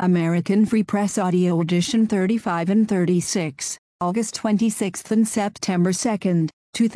American Free Press Audio Edition 35 and 36, August 26 and September 2,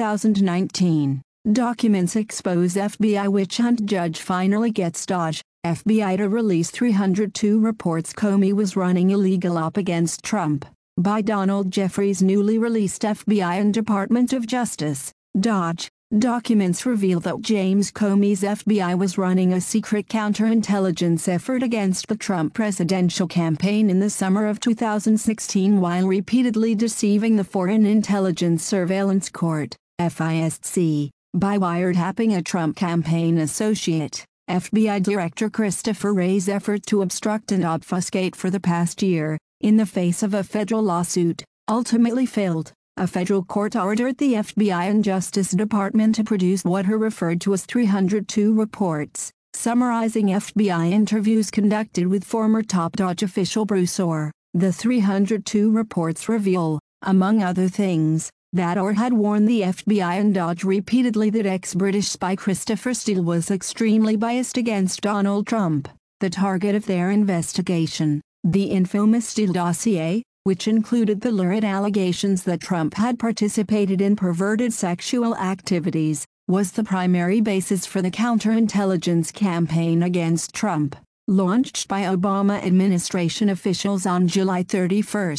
2019. Documents expose FBI witch hunt, judge finally gets Dodge. FBI to release 302 reports Comey was running illegal op against Trump. By Donald Jeffries. Newly released FBI and Department of Justice, Dodge, documents reveal that James Comey's FBI was running a secret counterintelligence effort against the Trump presidential campaign in the summer of 2016 while repeatedly deceiving the Foreign Intelligence Surveillance Court, FISC, by wiretapping a Trump campaign associate. FBI Director Christopher Wray's effort to obstruct and obfuscate for the past year, in the face of a federal lawsuit, ultimately failed. A federal court ordered the FBI and Justice Department to produce what are referred to as 302 reports, summarizing FBI interviews conducted with former top Dodge official Bruce Ohr. The 302 reports reveal, among other things, that Ohr had warned the FBI and Dodge repeatedly that ex-British spy Christopher Steele was extremely biased against Donald Trump, the target of their investigation. The infamous Steele dossier, which included the lurid allegations that Trump had participated in perverted sexual activities, was the primary basis for the counterintelligence campaign against Trump, launched by Obama administration officials on July 31,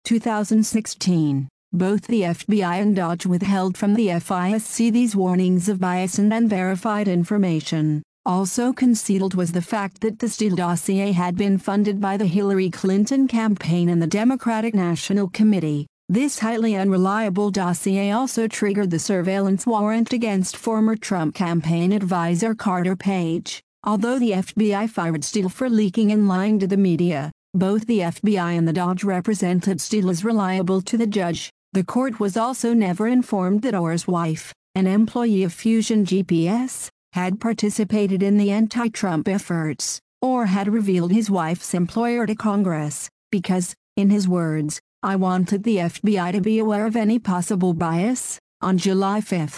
2016. Both the FBI and Dodge withheld from the FISC these warnings of bias and unverified information. Also concealed was the fact that the Steele dossier had been funded by the Hillary Clinton campaign and the Democratic National Committee. This highly unreliable dossier also triggered the surveillance warrant against former Trump campaign advisor Carter Page. Although the FBI fired Steele for leaking and lying to the media, both the FBI and the Dodge represented Steele as reliable to the judge. The court was also never informed that Ohr's wife, an employee of Fusion GPS, had participated in the anti-Trump efforts, or had revealed his wife's employer to Congress, because, in his words, "I wanted the FBI to be aware of any possible bias." On July 5,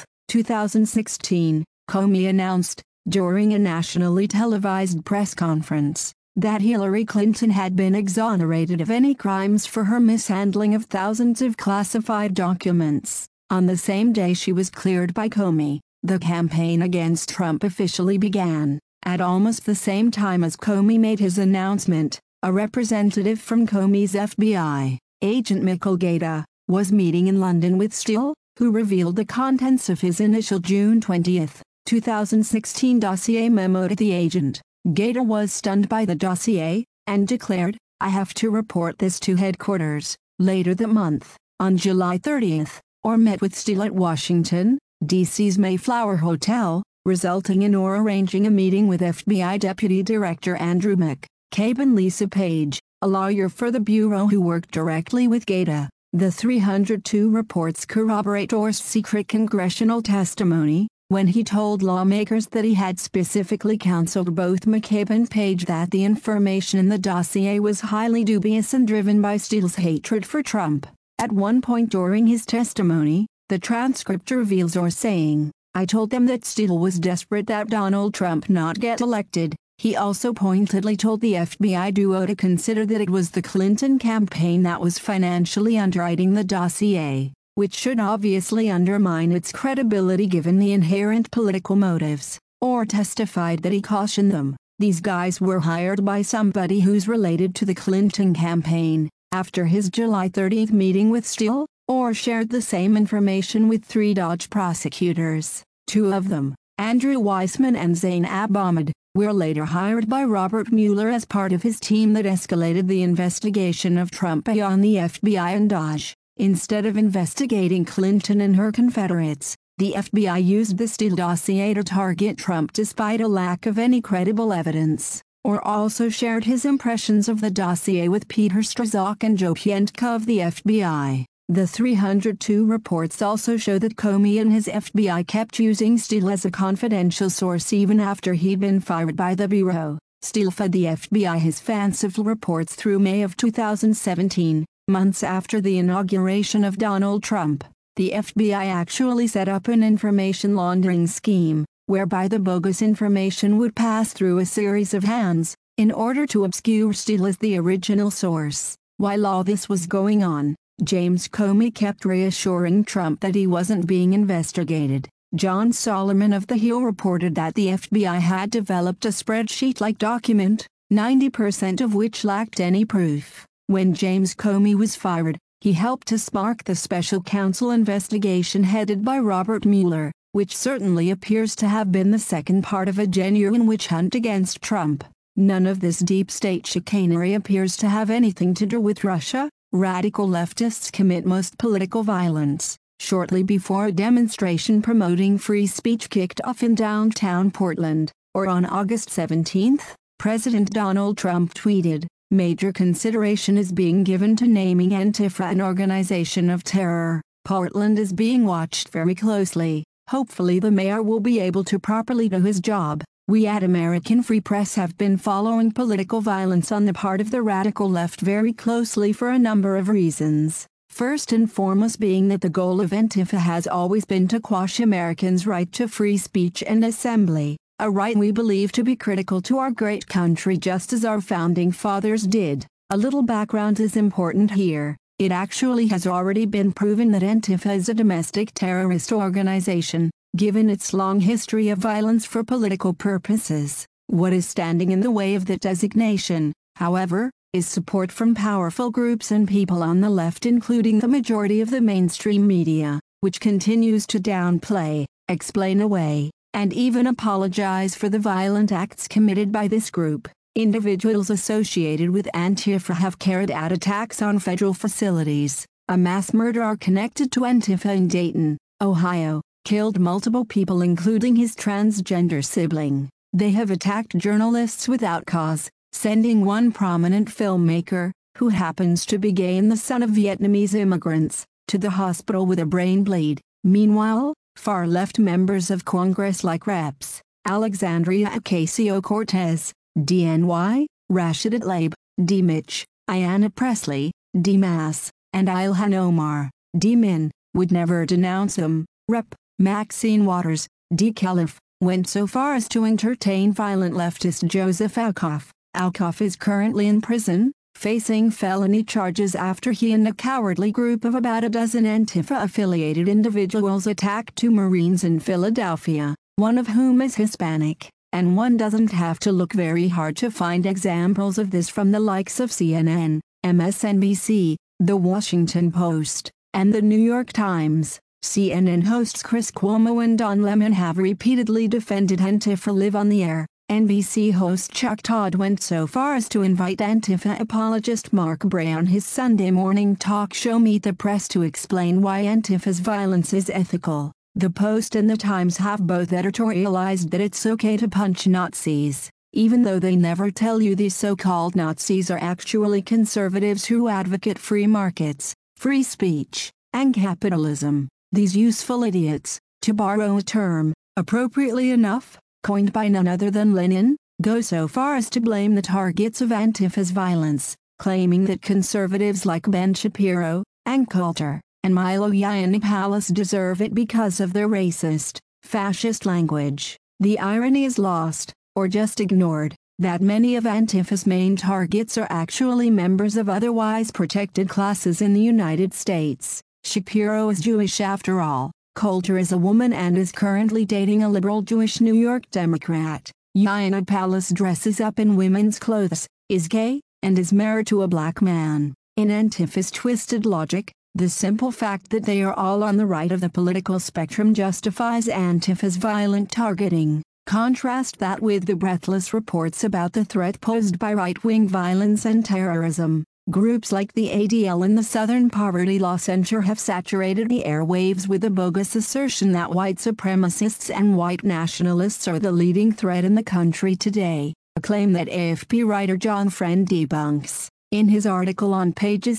2016, Comey announced, during a nationally televised press conference, that Hillary Clinton had been exonerated of any crimes for her mishandling of thousands of classified documents. On the same day she was cleared by Comey, the campaign against Trump officially began. At almost the same time as Comey made his announcement, a representative from Comey's FBI, Agent Michael Gaeta, was meeting in London with Steele, who revealed the contents of his initial June 20, 2016 dossier memo to the agent. Gaeta was stunned by the dossier, and declared, "I have to report this to headquarters." Later that month, on July 30, Ohr met with Steele at Washington, D.C.'s Mayflower Hotel, resulting in Ohr arranging a meeting with FBI Deputy Director Andrew McCabe and Lisa Page, a lawyer for the Bureau who worked directly with Gaeta. The 302 reports corroborate Ohr's secret congressional testimony, when he told lawmakers that he had specifically counseled both McCabe and Page that the information in the dossier was highly dubious and driven by Steele's hatred for Trump. At one point during his testimony, the transcript reveals Ohr saying, "I told them that Steele was desperate that Donald Trump not get elected." He also pointedly told the FBI duo to consider that it was the Clinton campaign that was financially underwriting the dossier, which should obviously undermine its credibility given the inherent political motives. Ohr testified that he cautioned them, "These guys were hired by somebody who's related to the Clinton campaign." After his July 30 meeting with Steele, Ohr shared the same information with 3 Dodge prosecutors. 2 of them, Andrew Weissman and Zainab Ahmed, were later hired by Robert Mueller as part of his team that escalated the investigation of Trump beyond the FBI and Dodge. Instead of investigating Clinton and her Confederates, the FBI used the Steele dossier to target Trump despite a lack of any credible evidence. Ohr also shared his impressions of the dossier with Peter Strzok and Joe Pientka of the FBI. The 302 reports also show that Comey and his FBI kept using Steele as a confidential source even after he'd been fired by the Bureau. Steele fed the FBI his fanciful reports through May of 2017. Months after the inauguration of Donald Trump, the FBI actually set up an information laundering scheme, whereby the bogus information would pass through a series of hands, in order to obscure Steele as the original source. While all this was going on, James Comey kept reassuring Trump that he wasn't being investigated. John Solomon of The Hill reported that the FBI had developed a spreadsheet-like document, 90% of which lacked any proof. When James Comey was fired, he helped to spark the special counsel investigation headed by Robert Mueller, which certainly appears to have been the second part of a genuine witch hunt against Trump. None of this deep state chicanery appears to have anything to do with Russia. Radical leftists commit most political violence. Shortly before a demonstration promoting free speech kicked off in downtown Portland, or on August 17, President Donald Trump tweeted, "Major consideration is being given to naming Antifa an organization of terror. Portland is being watched very closely. Hopefully the mayor will be able to properly do his job." We at American Free Press have been following political violence on the part of the radical left very closely for a number of reasons. First and foremost being that the goal of Antifa has always been to quash Americans' right to free speech and assembly, a right we believe to be critical to our great country just as our founding fathers did. A little background is important here. It actually has already been proven that Antifa is a domestic terrorist organization, given its long history of violence for political purposes. What is standing in the way of that designation, however, is support from powerful groups and people on the left, including the majority of the mainstream media, which continues to downplay, explain away, and even apologize for the violent acts committed by this group. Individuals associated with Antifa have carried out attacks on federal facilities. A mass murderer connected to Antifa in Dayton, Ohio, killed multiple people including his transgender sibling. They have attacked journalists without cause, sending one prominent filmmaker, who happens to be gay and the son of Vietnamese immigrants, to the hospital with a brain bleed. Meanwhile, far-left members of Congress like Reps. Alexandria Ocasio-Cortez, DNY, Rashida Tlaib, D. Mitch, Ayanna Pressley, D. Mass, and Ilhan Omar, D. Min, would never denounce him. Rep. Maxine Waters, D. Calif, went so far as to entertain violent leftist Joseph Alcoff. Alcoff is currently in prison, facing felony charges after he and a cowardly group of about a dozen Antifa-affiliated individuals attacked two Marines in Philadelphia, one of whom is Hispanic, and one doesn't have to look very hard to find examples of this from the likes of CNN, MSNBC, The Washington Post, and The New York Times. CNN hosts Chris Cuomo and Don Lemon have repeatedly defended Antifa live on the air. NBC host Chuck Todd went so far as to invite Antifa apologist Mark Bray on his Sunday morning talk show Meet the Press to explain why Antifa's violence is ethical. The Post and the Times have both editorialized that it's okay to punch Nazis, even though they never tell you these so-called Nazis are actually conservatives who advocate free markets, free speech, and capitalism. These useful idiots, to borrow a term, appropriately enough, coined by none other than Lenin, go so far as to blame the targets of Antifa's violence, claiming that conservatives like Ben Shapiro, Ann Coulter, and Milo Yiannopoulos deserve it because of their racist, fascist language. The irony is lost, or just ignored, that many of Antifa's main targets are actually members of otherwise protected classes in the United States. Shapiro is Jewish after all. Coulter is a woman and is currently dating a liberal Jewish New York Democrat. Yiannopoulos dresses up in women's clothes, is gay, and is married to a black man. In Antifa's twisted logic, the simple fact that they are all on the right of the political spectrum justifies Antifa's violent targeting. Contrast that with the breathless reports about the threat posed by right-wing violence and terrorism. Groups like the ADL and the Southern Poverty Law Center have saturated the airwaves with the bogus assertion that white supremacists and white nationalists are the leading threat in the country today, a claim that AFP writer John Friend debunks. In his article on pages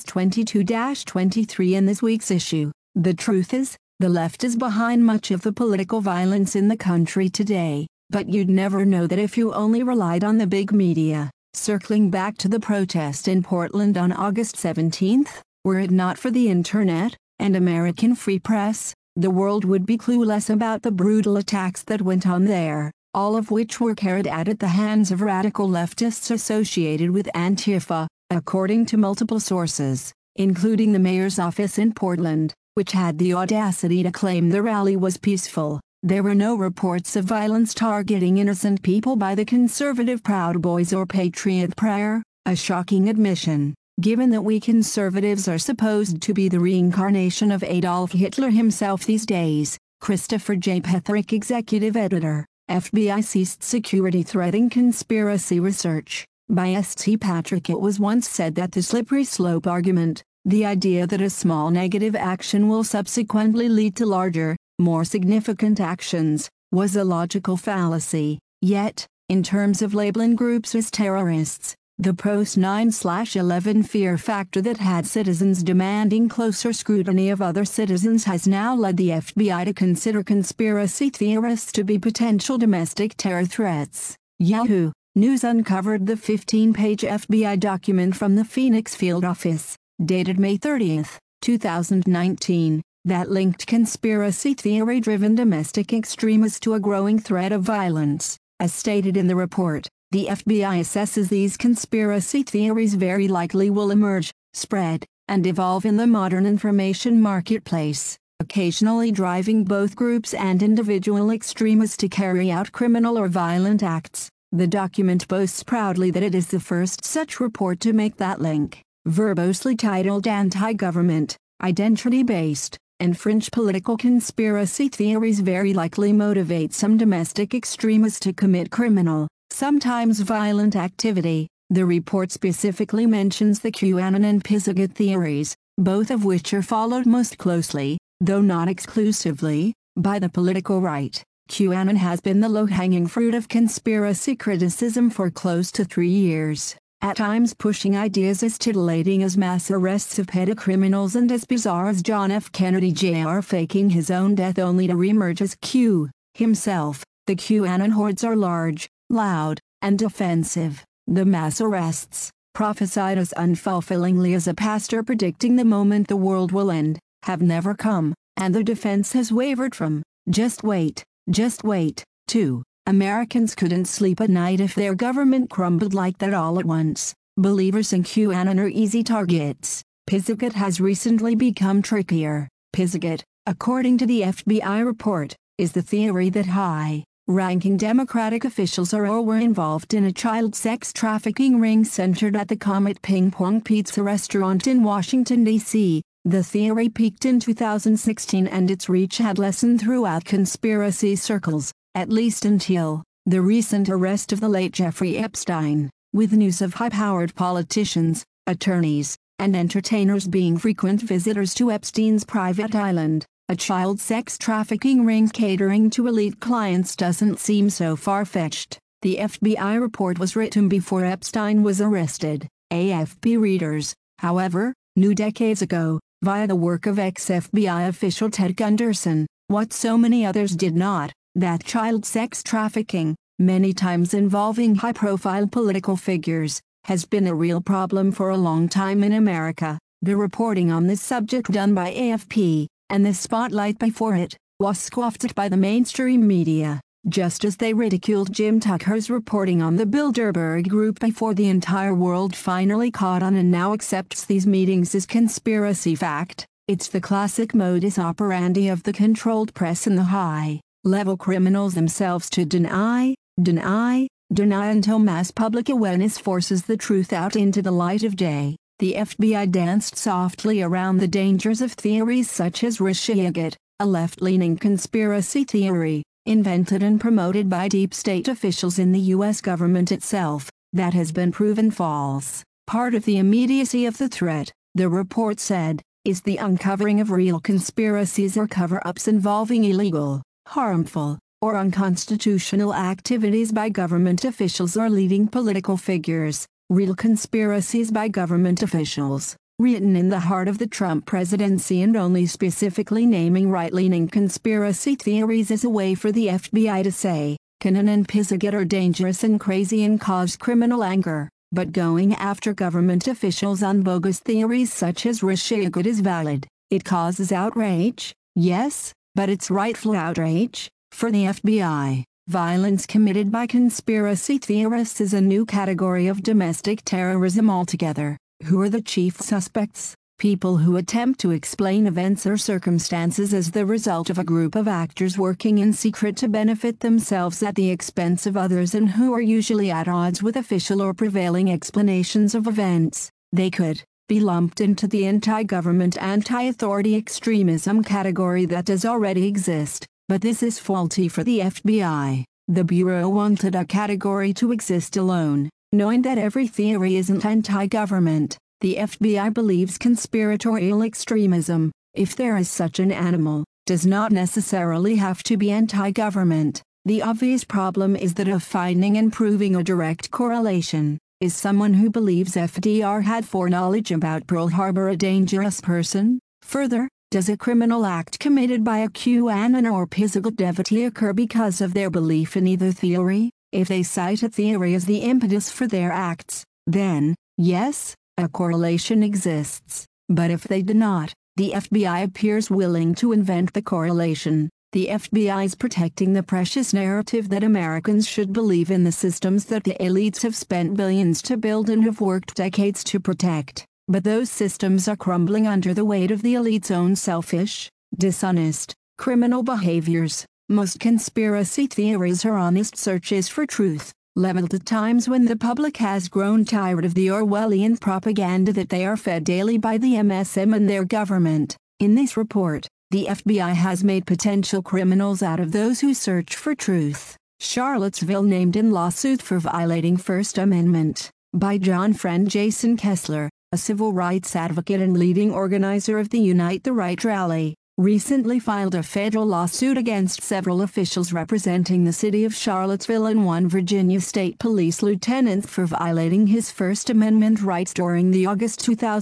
22-23 in this week's issue, the truth is, the left is behind much of the political violence in the country today, but you'd never know that if you only relied on the big media. Circling back to the protest in Portland on August 17, were it not for the internet and American Free Press, the world would be clueless about the brutal attacks that went on there. all of which were carried out at the hands of radical leftists associated with Antifa, according to multiple sources, including the mayor's office in Portland, which had the audacity to claim the rally was peaceful. There were no reports of violence targeting innocent people by the conservative Proud Boys or Patriot Prayer, a shocking admission, given that we conservatives are supposed to be the reincarnation of Adolf Hitler himself these days. Christopher J. Petherick, executive editor, FBI ceased security threat in conspiracy research. By S.T. Patrick, it was once said that the slippery slope argument, the idea that a small negative action will subsequently lead to larger, more significant actions, was a logical fallacy. Yet, in terms of labeling groups as terrorists, the post-9/11 fear factor that had citizens demanding closer scrutiny of other citizens has now led the FBI to consider conspiracy theorists to be potential domestic terror threats. Yahoo! News uncovered the 15-page FBI document from the Phoenix Field Office, dated May 30, 2019, that linked conspiracy theory-driven domestic extremists to a growing threat of violence. As stated in the report, the FBI assesses these conspiracy theories very likely will emerge, spread, and evolve in the modern information marketplace, occasionally driving both groups and individual extremists to carry out criminal or violent acts. The document boasts proudly that it is the first such report to make that link. Verbosely titled Anti-Government, Identity-Based, and Fringe Political Conspiracy Theories very likely motivate some domestic extremists to commit criminal, sometimes violent activity. The report specifically mentions the QAnon and Pizzagate theories, both of which are followed most closely, though not exclusively, by the political right. QAnon has been the low-hanging fruit of conspiracy criticism for close to 3 years, at times pushing ideas as titillating as mass arrests of pedocriminals and as bizarre as John F. Kennedy Jr. faking his own death only to reemerge as Q himself. The QAnon hordes are large, loud, and offensive. The mass arrests, prophesied as unfulfillingly as a pastor predicting the moment the world will end, have never come, and the defense has wavered from, just wait, to, Americans couldn't sleep at night if their government crumbled like that all at once. Believers in QAnon are easy targets. Pizzagate has recently become trickier. Pizzagate, according to the FBI report, is the theory that high-ranking Democratic officials are or were involved in a child sex trafficking ring centered at the Comet Ping Pong Pizza restaurant in Washington, D.C. The theory peaked in 2016 and its reach had lessened throughout conspiracy circles, at least until the recent arrest of the late Jeffrey Epstein, with news of high-powered politicians, attorneys, and entertainers being frequent visitors to Epstein's private island. A child sex trafficking ring catering to elite clients doesn't seem so far-fetched. The FBI report was written before Epstein was arrested. AFP readers, however, knew decades ago, via the work of ex-FBI official Ted Gunderson, what so many others did not, that child sex trafficking, many times involving high-profile political figures, has been a real problem for a long time in America. The reporting on this subject done by AFP, and the spotlight before it, was scoffed at by the mainstream media, just as they ridiculed Jim Tucker's reporting on the Bilderberg Group before the entire world finally caught on and now accepts these meetings as conspiracy fact. It's the classic modus operandi of the controlled press and the high-level criminals themselves to deny until mass public awareness forces the truth out into the light of day. The FBI danced softly around the dangers of theories such as Russiagate, a left-leaning conspiracy theory, invented and promoted by deep state officials in the U.S. government itself, that has been proven false. Part of the immediacy of the threat, the report said, is the uncovering of real conspiracies or cover-ups involving illegal, harmful, or unconstitutional activities by government officials or leading political figures. Real conspiracies by government officials, written in the heart of the Trump presidency and only specifically naming right-leaning conspiracy theories as a way for the FBI to say, QAnon and Pizzagate are dangerous and crazy and cause criminal anger, but going after government officials on bogus theories such as Russiagate is valid. It causes outrage, yes, but it's rightful outrage, for the FBI. Violence committed by conspiracy theorists is a new category of domestic terrorism altogether. Who are the chief suspects? People who attempt to explain events or circumstances as the result of a group of actors working in secret to benefit themselves at the expense of others, and who are usually at odds with official or prevailing explanations of events. They could be lumped into the anti-government, anti-authority extremism category that does already exist, but this is faulty for the FBI. The Bureau wanted a category to exist alone, knowing that every theory isn't anti-government. The FBI believes conspiratorial extremism, if there is such an animal, does not necessarily have to be anti-government. The obvious problem is that of finding and proving a direct correlation. Is someone who believes FDR had foreknowledge about Pearl Harbor a dangerous person? Further, does a criminal act committed by a QAnon or physical devotee occur because of their belief in either theory? If they cite a theory as the impetus for their acts, then, yes, a correlation exists. But if they do not, the FBI appears willing to invent the correlation. The FBI is protecting the precious narrative that Americans should believe in the systems that the elites have spent billions to build and have worked decades to protect. But those systems are crumbling under the weight of the elite's own selfish, dishonest, criminal behaviors. Most conspiracy theories are honest searches for truth, leveled at times when the public has grown tired of the Orwellian propaganda that they are fed daily by the MSM and their government. In this report, the FBI has made potential criminals out of those who search for truth. Charlottesville named in lawsuit for violating First Amendment, by John Friend. Jason Kessler, a civil rights advocate and leading organizer of the Unite the Right rally, recently filed a federal lawsuit against several officials representing the city of Charlottesville and one Virginia State Police lieutenant for violating his First Amendment rights during the August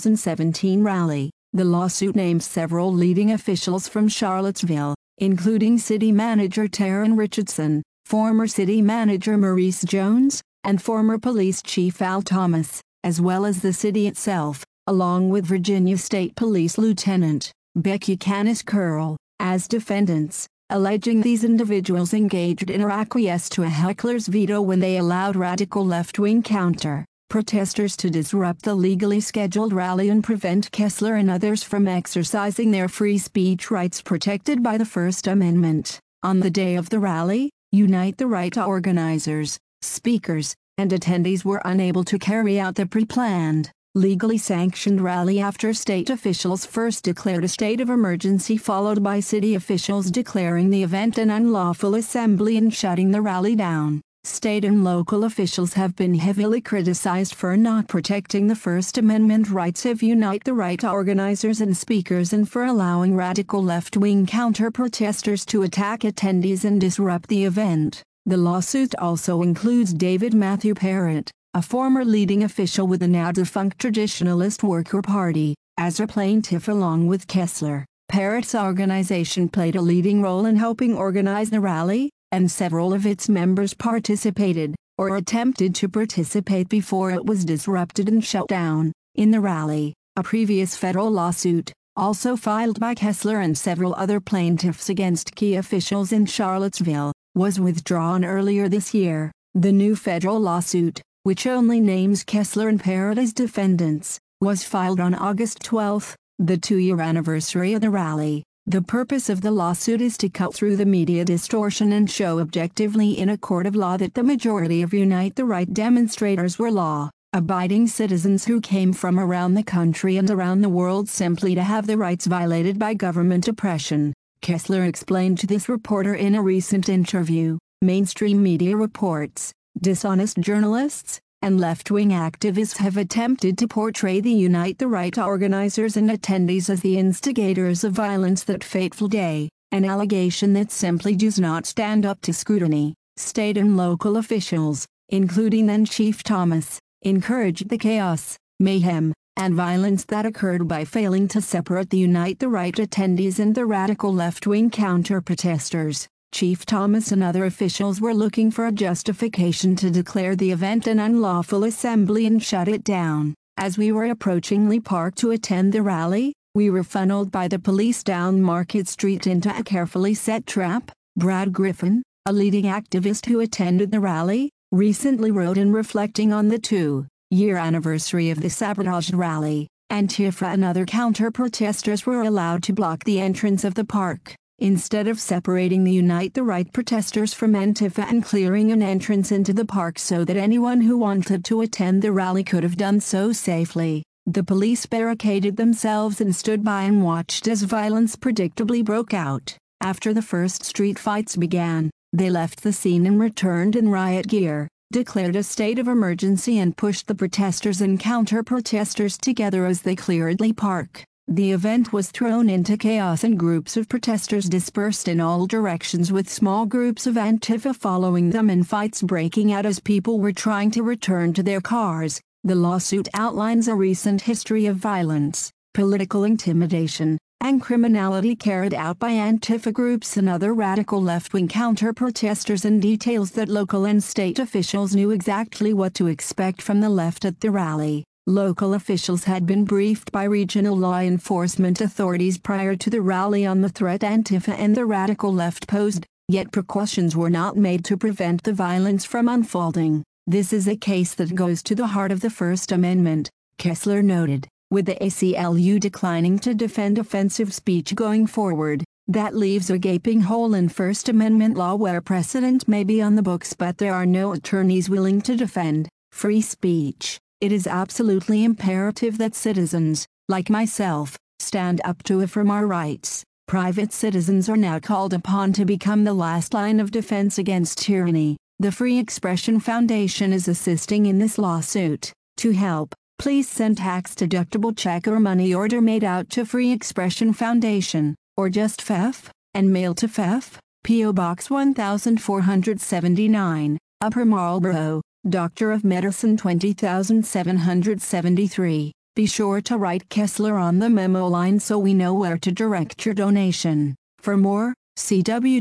2017 rally. The lawsuit names several leading officials from Charlottesville, including City Manager Taryn Richardson, former City Manager Maurice Jones, and former Police Chief Al Thomas, as well as the city itself, along with Virginia State Police Lieutenant Becky Canis Curl, as defendants, alleging these individuals engaged in or acquiesced to a heckler's veto when they allowed radical left-wing counter-protesters to disrupt the legally scheduled rally and prevent Kessler and others from exercising their free speech rights protected by the First Amendment. On the day of the rally, Unite the Right organizers, speakers, and attendees were unable to carry out the pre-planned, legally sanctioned rally after state officials first declared a state of emergency, followed by city officials declaring the event an unlawful assembly and shutting the rally down. State and local officials have been heavily criticized for not protecting the First Amendment rights of Unite the Right organizers and speakers, and for allowing radical left-wing counter-protesters to attack attendees and disrupt the event. The lawsuit also includes David Matthew Parrott, a former leading official with the now-defunct Traditionalist Worker Party, as a plaintiff along with Kessler. Parrott's organization played a leading role in helping organize the rally, and several of its members participated, or attempted to participate before it was disrupted and shut down, in the rally. A previous federal lawsuit, also filed by Kessler and several other plaintiffs against key officials in Charlottesville, was withdrawn earlier this year. The new federal lawsuit, which only names Kessler and Parrott as defendants, was filed on August 12, the 2-year anniversary of the rally. The purpose of the lawsuit is to cut through the media distortion and show objectively in a court of law that the majority of Unite the Right demonstrators were law-abiding citizens who came from around the country and around the world simply to have their rights violated by government oppression. Kessler explained to this reporter in a recent interview, mainstream media reports, dishonest journalists, and left-wing activists have attempted to portray the Unite the Right organizers and attendees as the instigators of violence that fateful day, an allegation that simply does not stand up to scrutiny. State and local officials, including then Chief Thomas, encouraged the chaos, mayhem, and violence that occurred by failing to separate the Unite the Right attendees and the radical left-wing counter-protesters. Chief Thomas and other officials were looking for a justification to declare the event an unlawful assembly and shut it down. As we were approaching Lee Park to attend the rally, we were funneled by the police down Market Street into a carefully set trap, Brad Griffin, a leading activist who attended the rally, recently wrote in reflecting on the two-year anniversary of the sabotage rally. Antifa and other counter-protesters were allowed to block the entrance of the park, instead of separating the Unite the Right protesters from Antifa and clearing an entrance into the park so that anyone who wanted to attend the rally could have done so safely. The police barricaded themselves and stood by and watched as violence predictably broke out. After the first street fights began, they left the scene and returned in riot gear, declared a state of emergency and pushed the protesters and counter-protesters together as they cleared Lee Park. The event was thrown into chaos and groups of protesters dispersed in all directions with small groups of Antifa following them and fights breaking out as people were trying to return to their cars. The lawsuit outlines a recent history of violence, political intimidation, and criminality carried out by Antifa groups and other radical left-wing counter-protesters and details that local and state officials knew exactly what to expect from the left at the rally. Local officials had been briefed by regional law enforcement authorities prior to the rally on the threat Antifa and the radical left posed, yet precautions were not made to prevent the violence from unfolding. This is a case that goes to the heart of the First Amendment, Kessler noted. With the ACLU declining to defend offensive speech going forward, that leaves a gaping hole in First Amendment law where precedent may be on the books but there are no attorneys willing to defend free speech. It is absolutely imperative that citizens, like myself, stand up to affirm our rights. Private citizens are now called upon to become the last line of defense against tyranny. The Free Expression Foundation is assisting in this lawsuit. To help, please send tax-deductible check or money order made out to Free Expression Foundation, or just FEF, and mail to FEF, P.O. Box 1479, Upper Marlboro, Doctor of Medicine 20773. Be sure to write Kessler on the memo line so we know where to direct your donation. For more, see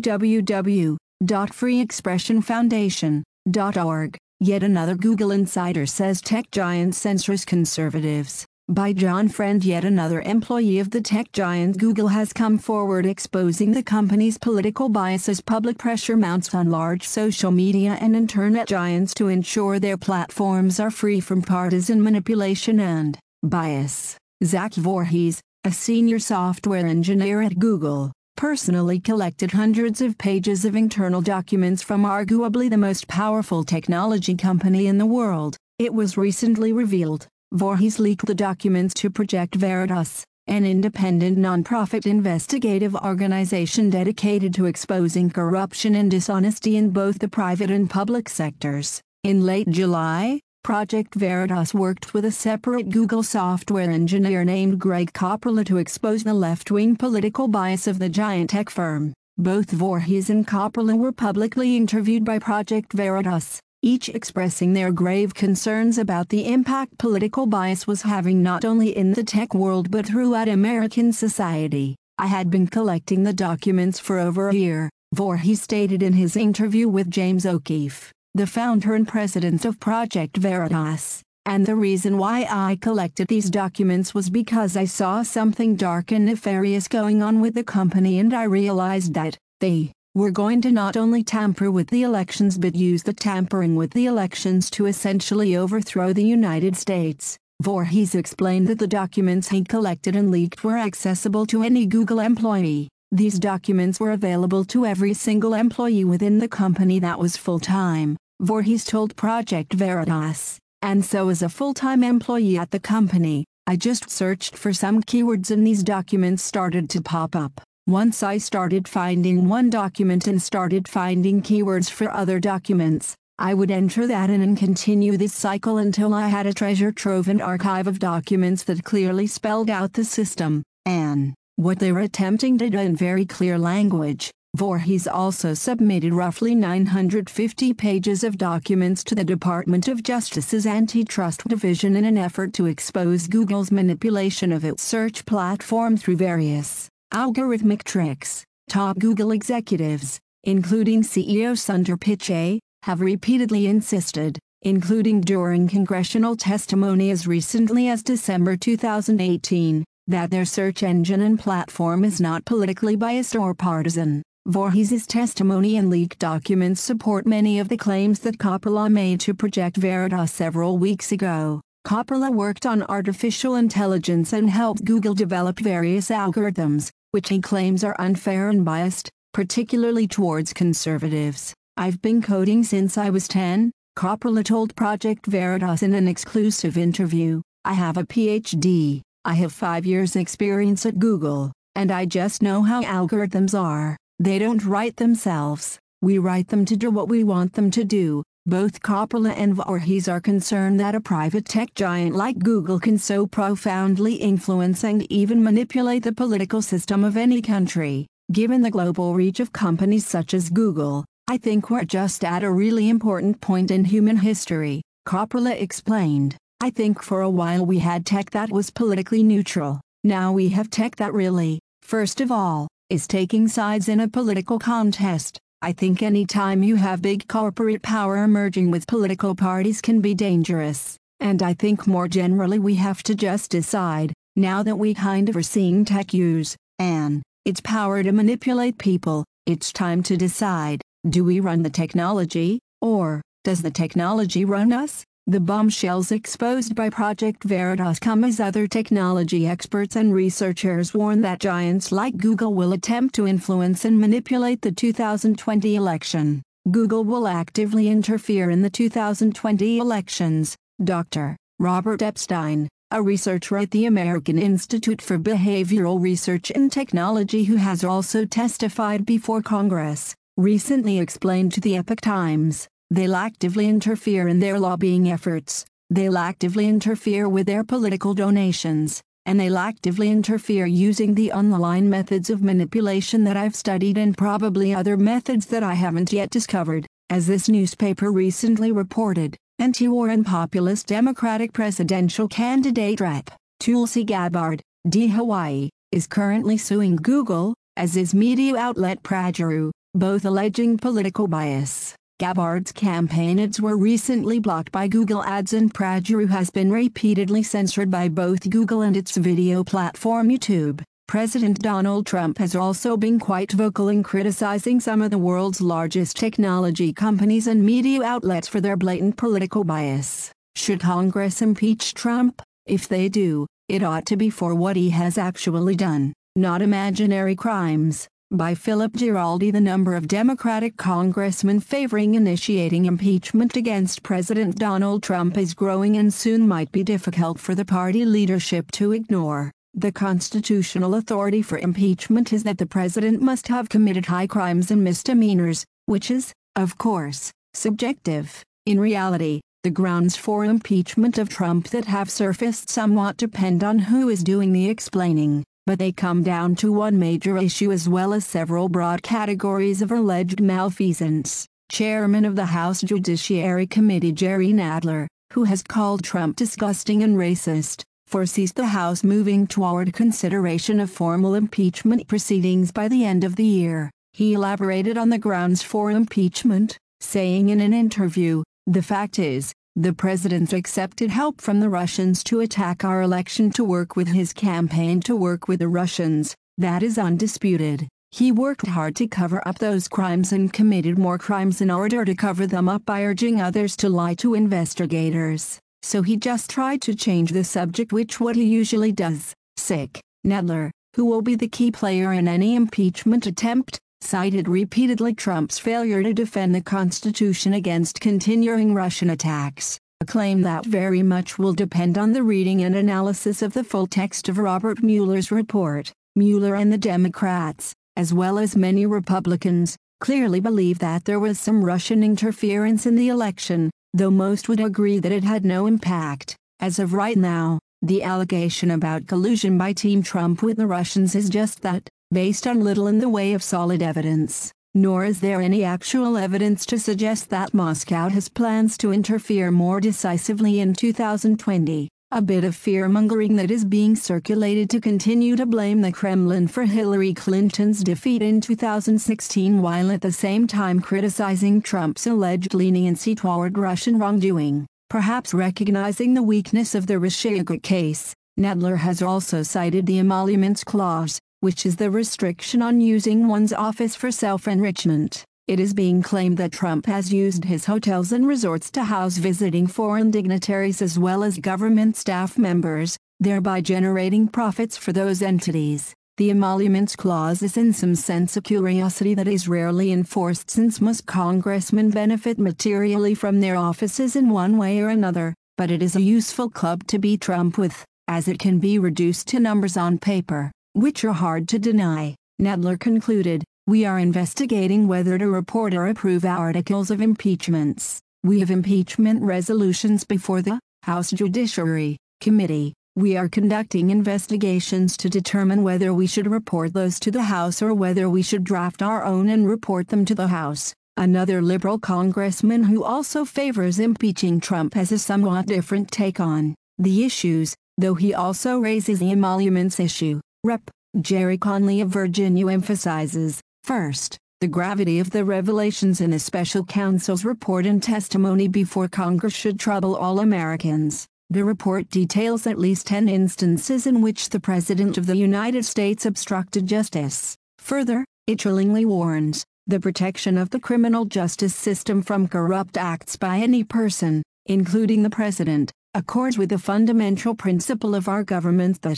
www.freeexpressionfoundation.org. Yet another Google insider says tech giant censors conservatives. By John Friend. Yet another employee of the tech giant Google has come forward exposing the company's political bias as public pressure mounts on large social media and internet giants to ensure their platforms are free from partisan manipulation and bias. Zach Voorhees, a senior software engineer at Google, personally collected hundreds of pages of internal documents from arguably the most powerful technology company in the world. It was recently revealed Voorhees leaked the documents to Project Veritas, an independent nonprofit investigative organization dedicated to exposing corruption and dishonesty in both the private and public sectors. In late July, Project Veritas worked with a separate Google software engineer named Greg Copperla to expose the left-wing political bias of the giant tech firm. Both Voorhees and Copperla were publicly interviewed by Project Veritas, each expressing their grave concerns about the impact political bias was having not only in the tech world but throughout American society. I had been collecting the documents for over a year, Voorhees stated in his interview with James O'Keefe, the founder and president of Project Veritas, and the reason why I collected these documents was because I saw something dark and nefarious going on with the company and I realized that they were going to not only tamper with the elections but use the tampering with the elections to essentially overthrow the United States. Voorhees explained that the documents he collected and leaked were accessible to any Google employee. These documents were available to every single employee within the company that was full-time, Voorhees told Project Veritas. And so as a full-time employee at the company, I just searched for some keywords and these documents started to pop up. Once I started finding one document and started finding keywords for other documents, I would enter that in and continue this cycle until I had a treasure trove and archive of documents that clearly spelled out the system, and what they were attempting to do in very clear language. Voorhees also submitted roughly 950 pages of documents to the Department of Justice's Antitrust Division in an effort to expose Google's manipulation of its search platform through various algorithmic tricks. Top Google executives, including CEO Sundar Pichai, have repeatedly insisted, including during congressional testimony as recently as December 2018, that their search engine and platform is not politically biased or partisan. Voorhees' testimony and leaked documents support many of the claims that Coppola made to Project Veritas several weeks ago. Coppola worked on artificial intelligence and helped Google develop various algorithms, which he claims are unfair and biased, particularly towards conservatives. "I've been coding since I was 10, Coppola told Project Veritas in an exclusive interview. "I have a PhD, I have 5 years experience at Google, and I just know how algorithms are. They don't write themselves, we write them to do what we want them to do." Both Coppola and Voorhees are concerned that a private tech giant like Google can so profoundly influence and even manipulate the political system of any country. "Given the global reach of companies such as Google, I think we're just at a really important point in human history," Coppola explained. "I think for a while we had tech that was politically neutral. Now we have tech that really, first of all, is taking sides in a political contest. I think any time you have big corporate power merging with political parties can be dangerous. And I think more generally we have to just decide, now that we kind of are seeing tech use its power to manipulate people, it's time to decide, do we run the technology, or does the technology run us?" The bombshells exposed by Project Veritas come as other technology experts and researchers warn that giants like Google will attempt to influence and manipulate the 2020 election. Google will actively interfere in the 2020 elections. Dr. Robert Epstein, a researcher at the American Institute for Behavioral Research and Technology who has also testified before Congress, recently explained to the Epoch Times, "They'll actively interfere in their lobbying efforts, they'll actively interfere with their political donations, and they'll actively interfere using the online methods of manipulation that I've studied and probably other methods that I haven't yet discovered." As this newspaper recently reported, anti-war and populist Democratic presidential candidate Rep. Tulsi Gabbard, D. Hawaii, is currently suing Google, as is media outlet Prageru, both alleging political bias. Gabbard's campaign ads were recently blocked by Google Ads and Prageru has been repeatedly censored by both Google and its video platform YouTube. President Donald Trump has also been quite vocal in criticizing some of the world's largest technology companies and media outlets for their blatant political bias. Should Congress impeach Trump? If they do, it ought to be for what he has actually done, not imaginary crimes. By Philip Giraldi. The number of Democratic congressmen favoring initiating impeachment against President Donald Trump is growing and soon might be difficult for the party leadership to ignore. The constitutional authority for impeachment is that the president must have committed high crimes and misdemeanors, which is, of course, subjective. In reality, the grounds for impeachment of Trump that have surfaced somewhat depend on who is doing the explaining, but they come down to one major issue as well as several broad categories of alleged malfeasance. Chairman of the House Judiciary Committee Jerry Nadler, who has called Trump disgusting and racist, foresees the House moving toward consideration of formal impeachment proceedings by the end of the year. He elaborated on the grounds for impeachment, saying in an interview, "The fact is, the president accepted help from the Russians to attack our election to work with his campaign to work with the Russians. That is undisputed. He worked hard to cover up those crimes and committed more crimes in order to cover them up by urging others to lie to investigators. So he just tried to change the subject, which what he usually does." Sick. Nadler, who will be the key player in any impeachment attempt, cited repeatedly Trump's failure to defend the Constitution against continuing Russian attacks, a claim that very much will depend on the reading and analysis of the full text of Robert Mueller's report. Mueller and the Democrats, as well as many Republicans, clearly believe that there was some Russian interference in the election, though most would agree that it had no impact. As of right now, the allegation about collusion by Team Trump with the Russians is just that, based on little in the way of solid evidence, nor is there any actual evidence to suggest that Moscow has plans to interfere more decisively in 2020, a bit of fear-mongering that is being circulated to continue to blame the Kremlin for Hillary Clinton's defeat in 2016 while at the same time criticizing Trump's alleged leniency toward Russian wrongdoing. Perhaps recognizing the weakness of the Russia case, Nadler has also cited the emoluments clause, which is the restriction on using one's office for self-enrichment. It is being claimed that Trump has used his hotels and resorts to house visiting foreign dignitaries as well as government staff members, thereby generating profits for those entities. The emoluments clause is in some sense a curiosity that is rarely enforced, since most congressmen benefit materially from their offices in one way or another, but it is a useful club to beat Trump with, as it can be reduced to numbers on paper, which are hard to deny. Nadler concluded, "We are investigating whether to report or approve articles of impeachments. We have impeachment resolutions before the House Judiciary Committee. We are conducting investigations to determine whether we should report those to the House or whether we should draft our own and report them to the House." Another liberal congressman who also favors impeaching Trump has a somewhat different take on the issues, though he also raises the emoluments issue. Rep. Jerry Conley of Virginia emphasizes, first, the gravity of the revelations in the special counsel's report and testimony before Congress should trouble all Americans. The report details at least 10 instances in which the President of the United States obstructed justice. Further, it chillingly warns, the protection of the criminal justice system from corrupt acts by any person, including the President, accords with the fundamental principle of our government that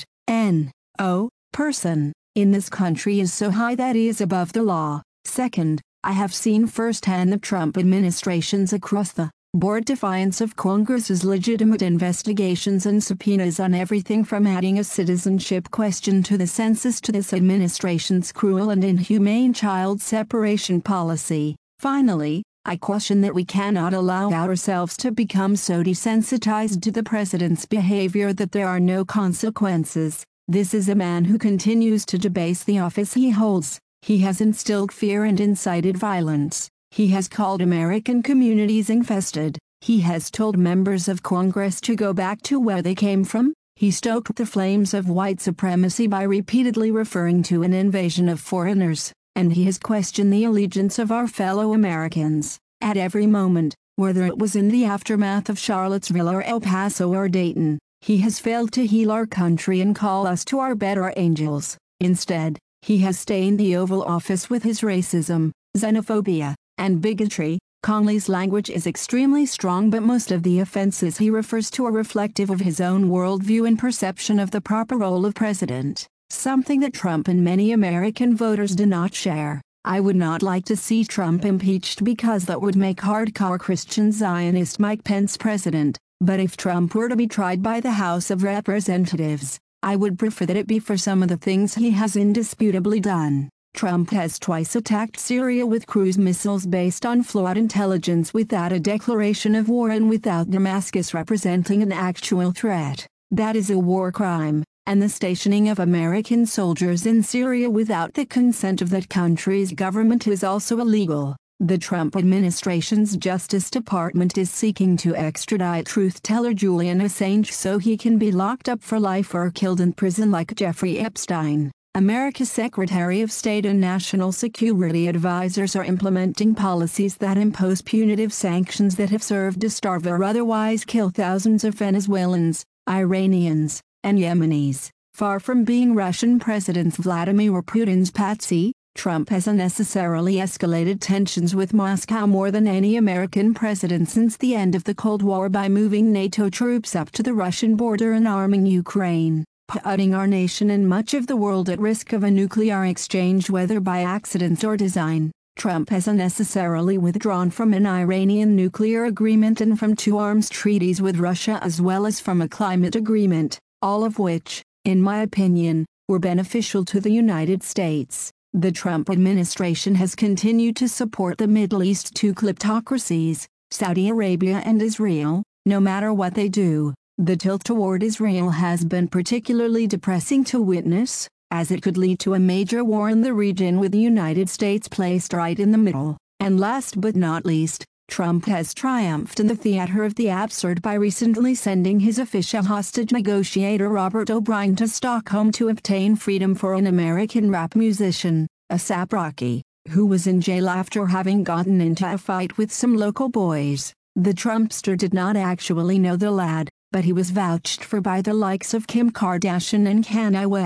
no person in this country is so high that he is above the law. Second, I have seen firsthand the Trump administration's across the board defiance of Congress's legitimate investigations and subpoenas on everything from adding a citizenship question to the census to this administration's cruel and inhumane child separation policy. Finally, I caution that we cannot allow ourselves to become so desensitized to the president's behavior that there are no consequences. This is a man who continues to debase the office he holds. He has instilled fear and incited violence. He has called American communities infested. He has told members of Congress to go back to where they came from. He stoked the flames of white supremacy by repeatedly referring to an invasion of foreigners, and he has questioned the allegiance of our fellow Americans. At every moment, whether it was in the aftermath of Charlottesville or El Paso or Dayton, he has failed to heal our country and call us to our better angels. Instead, he has stained the Oval Office with his racism, xenophobia, and bigotry. Conley's language is extremely strong, but most of the offenses he refers to are reflective of his own worldview and perception of the proper role of president, something that Trump and many American voters do not share. I would not like to see Trump impeached because that would make hardcore Christian Zionist Mike Pence president, but if Trump were to be tried by the House of Representatives, I would prefer that it be for some of the things he has indisputably done. Trump has twice attacked Syria with cruise missiles based on flawed intelligence without a declaration of war and without Damascus representing an actual threat. That is a war crime, and the stationing of American soldiers in Syria without the consent of that country's government is also illegal. The Trump administration's Justice Department is seeking to extradite truth-teller Julian Assange so he can be locked up for life or killed in prison like Jeffrey Epstein. America's Secretary of State and National Security advisors are implementing policies that impose punitive sanctions that have served to starve or otherwise kill thousands of Venezuelans, Iranians, and Yemenis. Far from being Russian President Vladimir Putin's patsy, Trump has unnecessarily escalated tensions with Moscow more than any American president since the end of the Cold War by moving NATO troops up to the Russian border and arming Ukraine, putting our nation and much of the world at risk of a nuclear exchange whether by accident or design. Trump has unnecessarily withdrawn from an Iranian nuclear agreement and from two arms treaties with Russia as well as from a climate agreement, all of which, in my opinion, were beneficial to the United States. The Trump administration has continued to support the Middle East's two kleptocracies, Saudi Arabia and Israel, no matter what they do. The tilt toward Israel has been particularly depressing to witness, as it could lead to a major war in the region with the United States placed right in the middle. And last but not least, Trump has triumphed in the theater of the absurd by recently sending his official hostage negotiator Robert O'Brien to Stockholm to obtain freedom for an American rap musician, A$AP Rocky, who was in jail after having gotten into a fight with some local boys. The Trumpster did not actually know the lad, but he was vouched for by the likes of Kim Kardashian and Kanye West.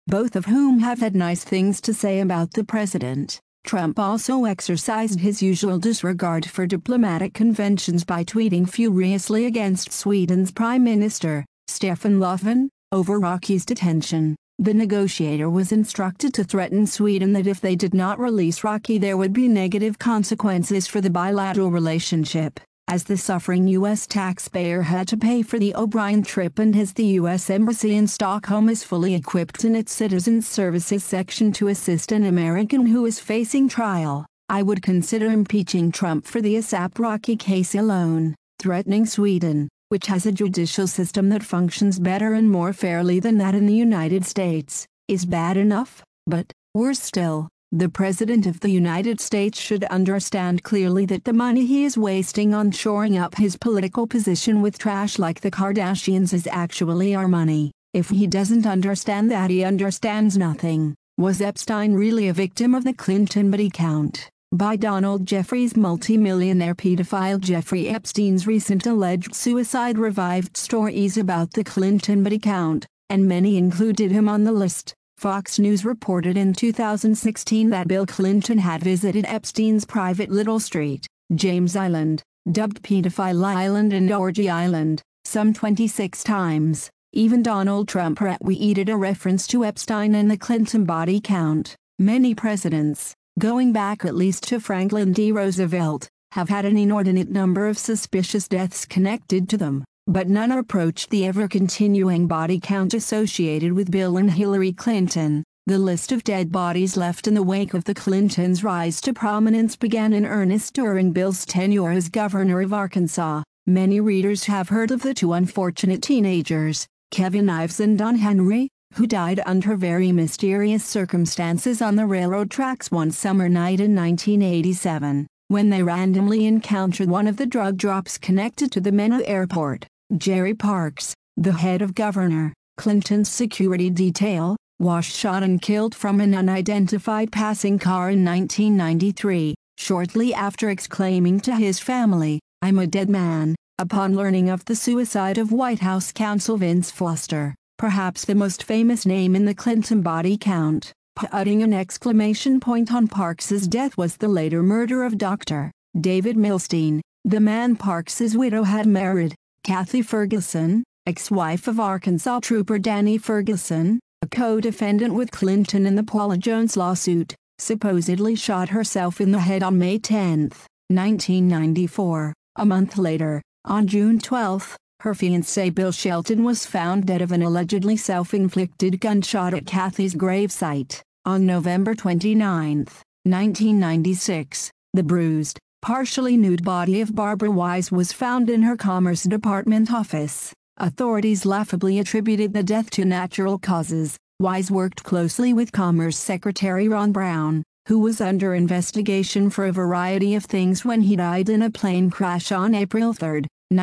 both of whom have had nice things to say about the president. Trump also exercised his usual disregard for diplomatic conventions by tweeting furiously against Sweden's Prime Minister, Stefan Löfven, over Rocky's detention. The negotiator was instructed to threaten Sweden that if they did not release Rocky there would be negative consequences for the bilateral relationship, as the suffering U.S. taxpayer had to pay for the O'Brien trip and as the U.S. Embassy in Stockholm is fully equipped in its Citizens Services section to assist an American who is facing trial. I would consider impeaching Trump for the ASAP Rocky case alone. Threatening Sweden, which has a judicial system that functions better and more fairly than that in the United States, is bad enough, but, worse still, the President of the United States should understand clearly that the money he is wasting on shoring up his political position with trash like the Kardashians is actually our money. If he doesn't understand that, he understands nothing. Was Epstein really a victim of the Clinton body count? By Donald Jeffries. Multimillionaire pedophile Jeffrey Epstein's recent alleged suicide revived stories about the Clinton body count, and many included him on the list. Fox News reported in 2016 that Bill Clinton had visited Epstein's private little street, James Island, dubbed Pedophile Island and Orgy Island, some 26 times. Even Donald Trump retweeted a reference to Epstein and the Clinton body count. Many presidents, going back at least to Franklin D. Roosevelt, have had an inordinate number of suspicious deaths connected to them, but none approached the ever-continuing body count associated with Bill and Hillary Clinton. The list of dead bodies left in the wake of the Clintons' rise to prominence began in earnest during Bill's tenure as governor of Arkansas. Many readers have heard of the two unfortunate teenagers, Kevin Ives and Don Henry, who died under very mysterious circumstances on the railroad tracks one summer night in 1987, when they randomly encountered one of the drug drops connected to the Mena airport. Jerry Parks, the head of Governor Clinton's security detail, was shot and killed from an unidentified passing car in 1993, shortly after exclaiming to his family, "I'm a dead man," upon learning of the suicide of White House counsel Vince Foster, perhaps the most famous name in the Clinton body count. Putting an exclamation point on Parks's death was the later murder of Dr. David Milstein, the man Parks's widow had married, Kathy Ferguson, ex-wife of Arkansas trooper Danny Ferguson, a co-defendant with Clinton in the Paula Jones lawsuit, supposedly shot herself in the head on May 10, 1994. A month later, on June 12, her fiancé Bill Shelton was found dead of an allegedly self-inflicted gunshot at Kathy's gravesite. On November 29, 1996, the bruised, partially nude body of Barbara Wise was found in her Commerce Department office. Authorities laughably attributed the death to natural causes. Wise worked closely with Commerce Secretary Ron Brown, who was under investigation for a variety of things when he died in a plane crash on April 3,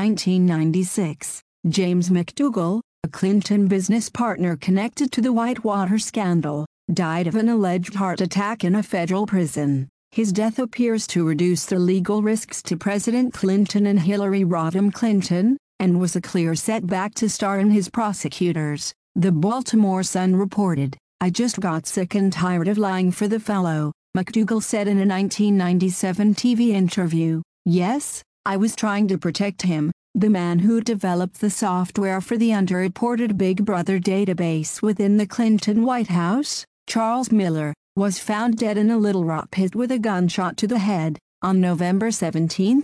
1996. James McDougal, a Clinton business partner connected to the Whitewater scandal, died of an alleged heart attack in a federal prison. His death appears to reduce the legal risks to President Clinton and Hillary Rodham Clinton, and was a clear setback to Starr and his prosecutors. The Baltimore Sun reported, "I just got sick and tired of lying for the fellow," McDougal said in a 1997 TV interview. "Yes, I was trying to protect him." The man who developed the software for the underreported Big Brother database within the Clinton White House, Charles Miller, was found dead in a Little Rock pit with a gunshot to the head, on November 17,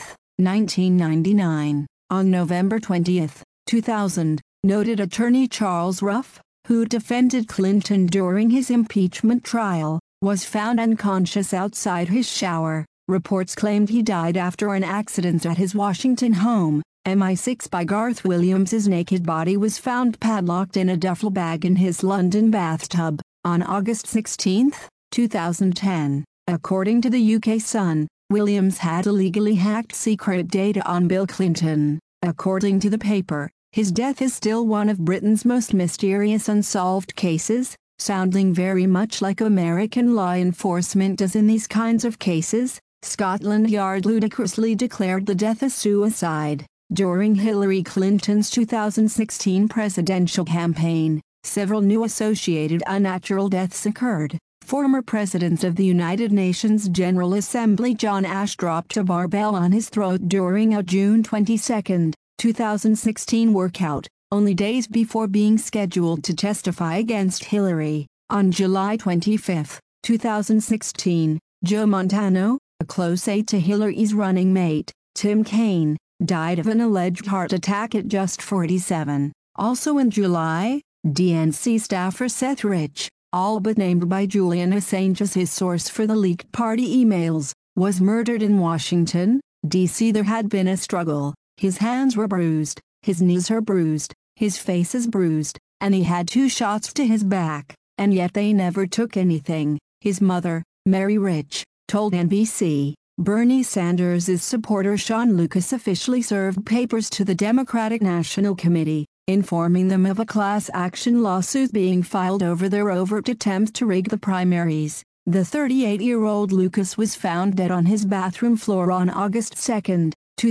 1999. On November 20, 2000, noted attorney Charles Ruff, who defended Clinton during his impeachment trial, was found unconscious outside his shower. Reports claimed he died after an accident at his Washington home. MI6 by Garth Williams's naked body was found padlocked in a duffel bag in his London bathtub, on August 16, 2010. According to the UK Sun, Williams had illegally hacked secret data on Bill Clinton. According to the paper, his death is still one of Britain's most mysterious unsolved cases, sounding very much like American law enforcement does in these kinds of cases. Scotland Yard ludicrously declared the death a suicide. During Hillary Clinton's 2016 presidential campaign, several new associated unnatural deaths occurred. Former President of the United Nations General Assembly John Ash dropped a barbell on his throat during a June 22, 2016 workout, only days before being scheduled to testify against Hillary. On July 25, 2016, Joe Montano, a close aide to Hillary's running mate, Tim Kaine, died of an alleged heart attack at just 47. Also in July, DNC staffer Seth Rich, all but named by Julian Assange as his source for the leaked party emails, was murdered in Washington, D.C. There had been a struggle. His hands were bruised, his knees are bruised, his face is bruised, and he had 2 shots to his back, and yet they never took anything. His mother, Mary Rich, told NBC. Bernie Sanders' supporter Sean Lucas officially served papers to the Democratic National Committee, informing them of a class action lawsuit being filed over their overt attempt to rig the primaries. The 38-year-old Lucas was found dead on his bathroom floor on August 2,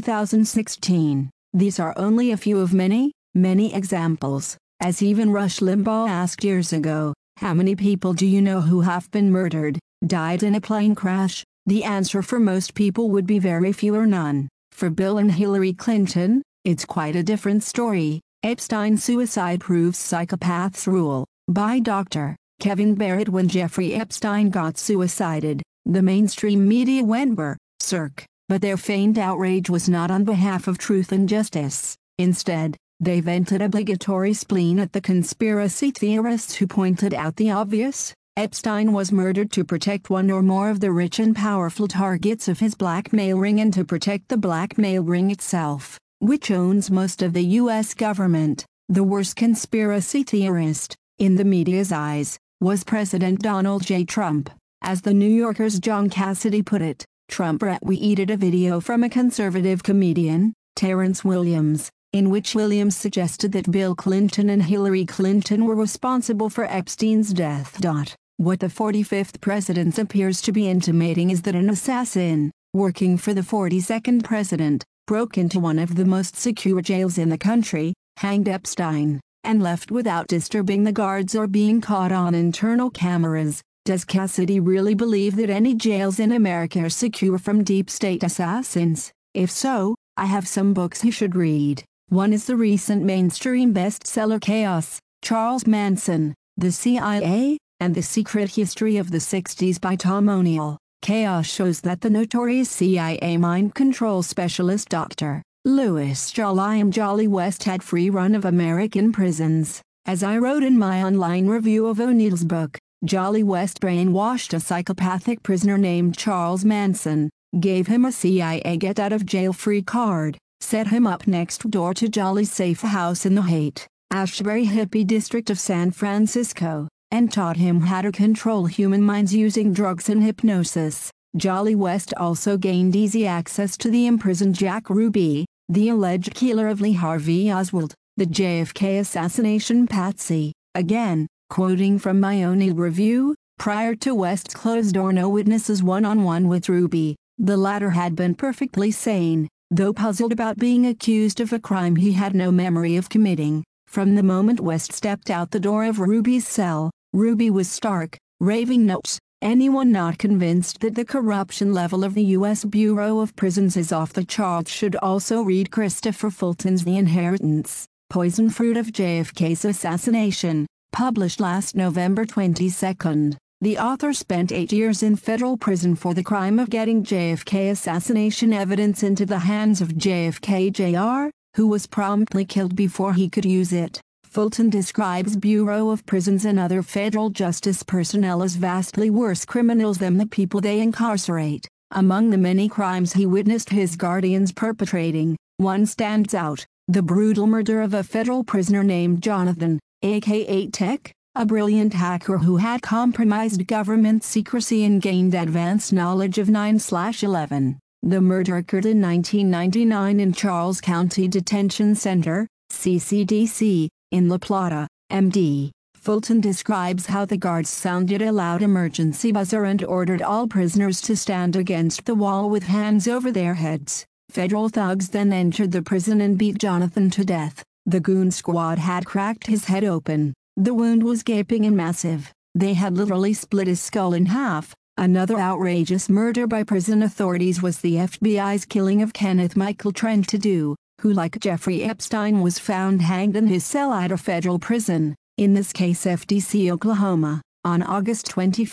2016. These are only a few of many, many examples. As even Rush Limbaugh asked years ago, how many people do you know who have been murdered, died in a plane crash? The answer for most people would be very few or none. For Bill and Hillary Clinton, it's quite a different story. Epstein's suicide proves psychopaths rule. By Dr. Kevin Barrett. When Jeffrey Epstein got suicided, the mainstream media went berserk, but their feigned outrage was not on behalf of truth and justice. Instead, they vented obligatory spleen at the conspiracy theorists who pointed out the obvious. Epstein was murdered to protect one or more of the rich and powerful targets of his blackmail ring and to protect the blackmail ring itself, which owns most of the U.S. government. The worst conspiracy theorist, in the media's eyes, was President Donald J. Trump. As the New Yorker's John Cassidy put it, Trump retweeted a video from a conservative comedian, Terrence Williams, in which Williams suggested that Bill Clinton and Hillary Clinton were responsible for Epstein's death. What the 45th president appears to be intimating is that an assassin, working for the 42nd president, broke into one of the most secure jails in the country, hanged Epstein, and left without disturbing the guards or being caught on internal cameras. Does Cassidy really believe that any jails in America are secure from deep state assassins? If so, I have some books he should read. One is the recent mainstream bestseller Chaos, Charles Manson, the CIA, and the Secret History of the 60s by Tom O'Neill. Chaos shows that the notorious CIA mind control specialist Dr. Louis Jolly West had free run of American prisons. As I wrote in my online review of O'Neill's book, Jolly West brainwashed a psychopathic prisoner named Charles Manson, gave him a CIA get-out-of-jail-free card, set him up next door to Jolly's safe house in the Haight-Ashbury hippie district of San Francisco, and taught him how to control human minds using drugs and hypnosis. Jolly West also gained easy access to the imprisoned Jack Ruby, the alleged killer of Lee Harvey Oswald, the JFK assassination patsy. Again, quoting from my O'Neill review, prior to West's closed-door no witnesses one-on-one with Ruby, the latter had been perfectly sane, though puzzled about being accused of a crime he had no memory of committing. From the moment West stepped out the door of Ruby's cell, Ruby was stark, raving nuts. Anyone not convinced that the corruption level of the U.S. Bureau of Prisons is off the charts should also read Christopher Fulton's The Inheritance, Poison Fruit of JFK's Assassination, published last November 22. The author spent 8 years in federal prison for the crime of getting JFK assassination evidence into the hands of JFK Jr., who was promptly killed before he could use it. Fulton describes Bureau of Prisons and other federal justice personnel as vastly worse criminals than the people they incarcerate. Among the many crimes he witnessed his guardians perpetrating, one stands out: the brutal murder of a federal prisoner named Jonathan, aka Tech, a brilliant hacker who had compromised government secrecy and gained advanced knowledge of 9/11. The murder occurred in 1999 in Charles County Detention Center, CCDC, in La Plata, MD. Fulton describes how the guards sounded a loud emergency buzzer and ordered all prisoners to stand against the wall with hands over their heads. Federal thugs then entered the prison and beat Jonathan to death. The goon squad had cracked his head open, The wound was gaping and massive. They had literally split his skull in half. Another outrageous murder by prison authorities was the FBI's killing of Kenneth Michael Trentadue, who like Jeffrey Epstein was found hanged in his cell at a federal prison, in this case FDC Oklahoma, on August 21,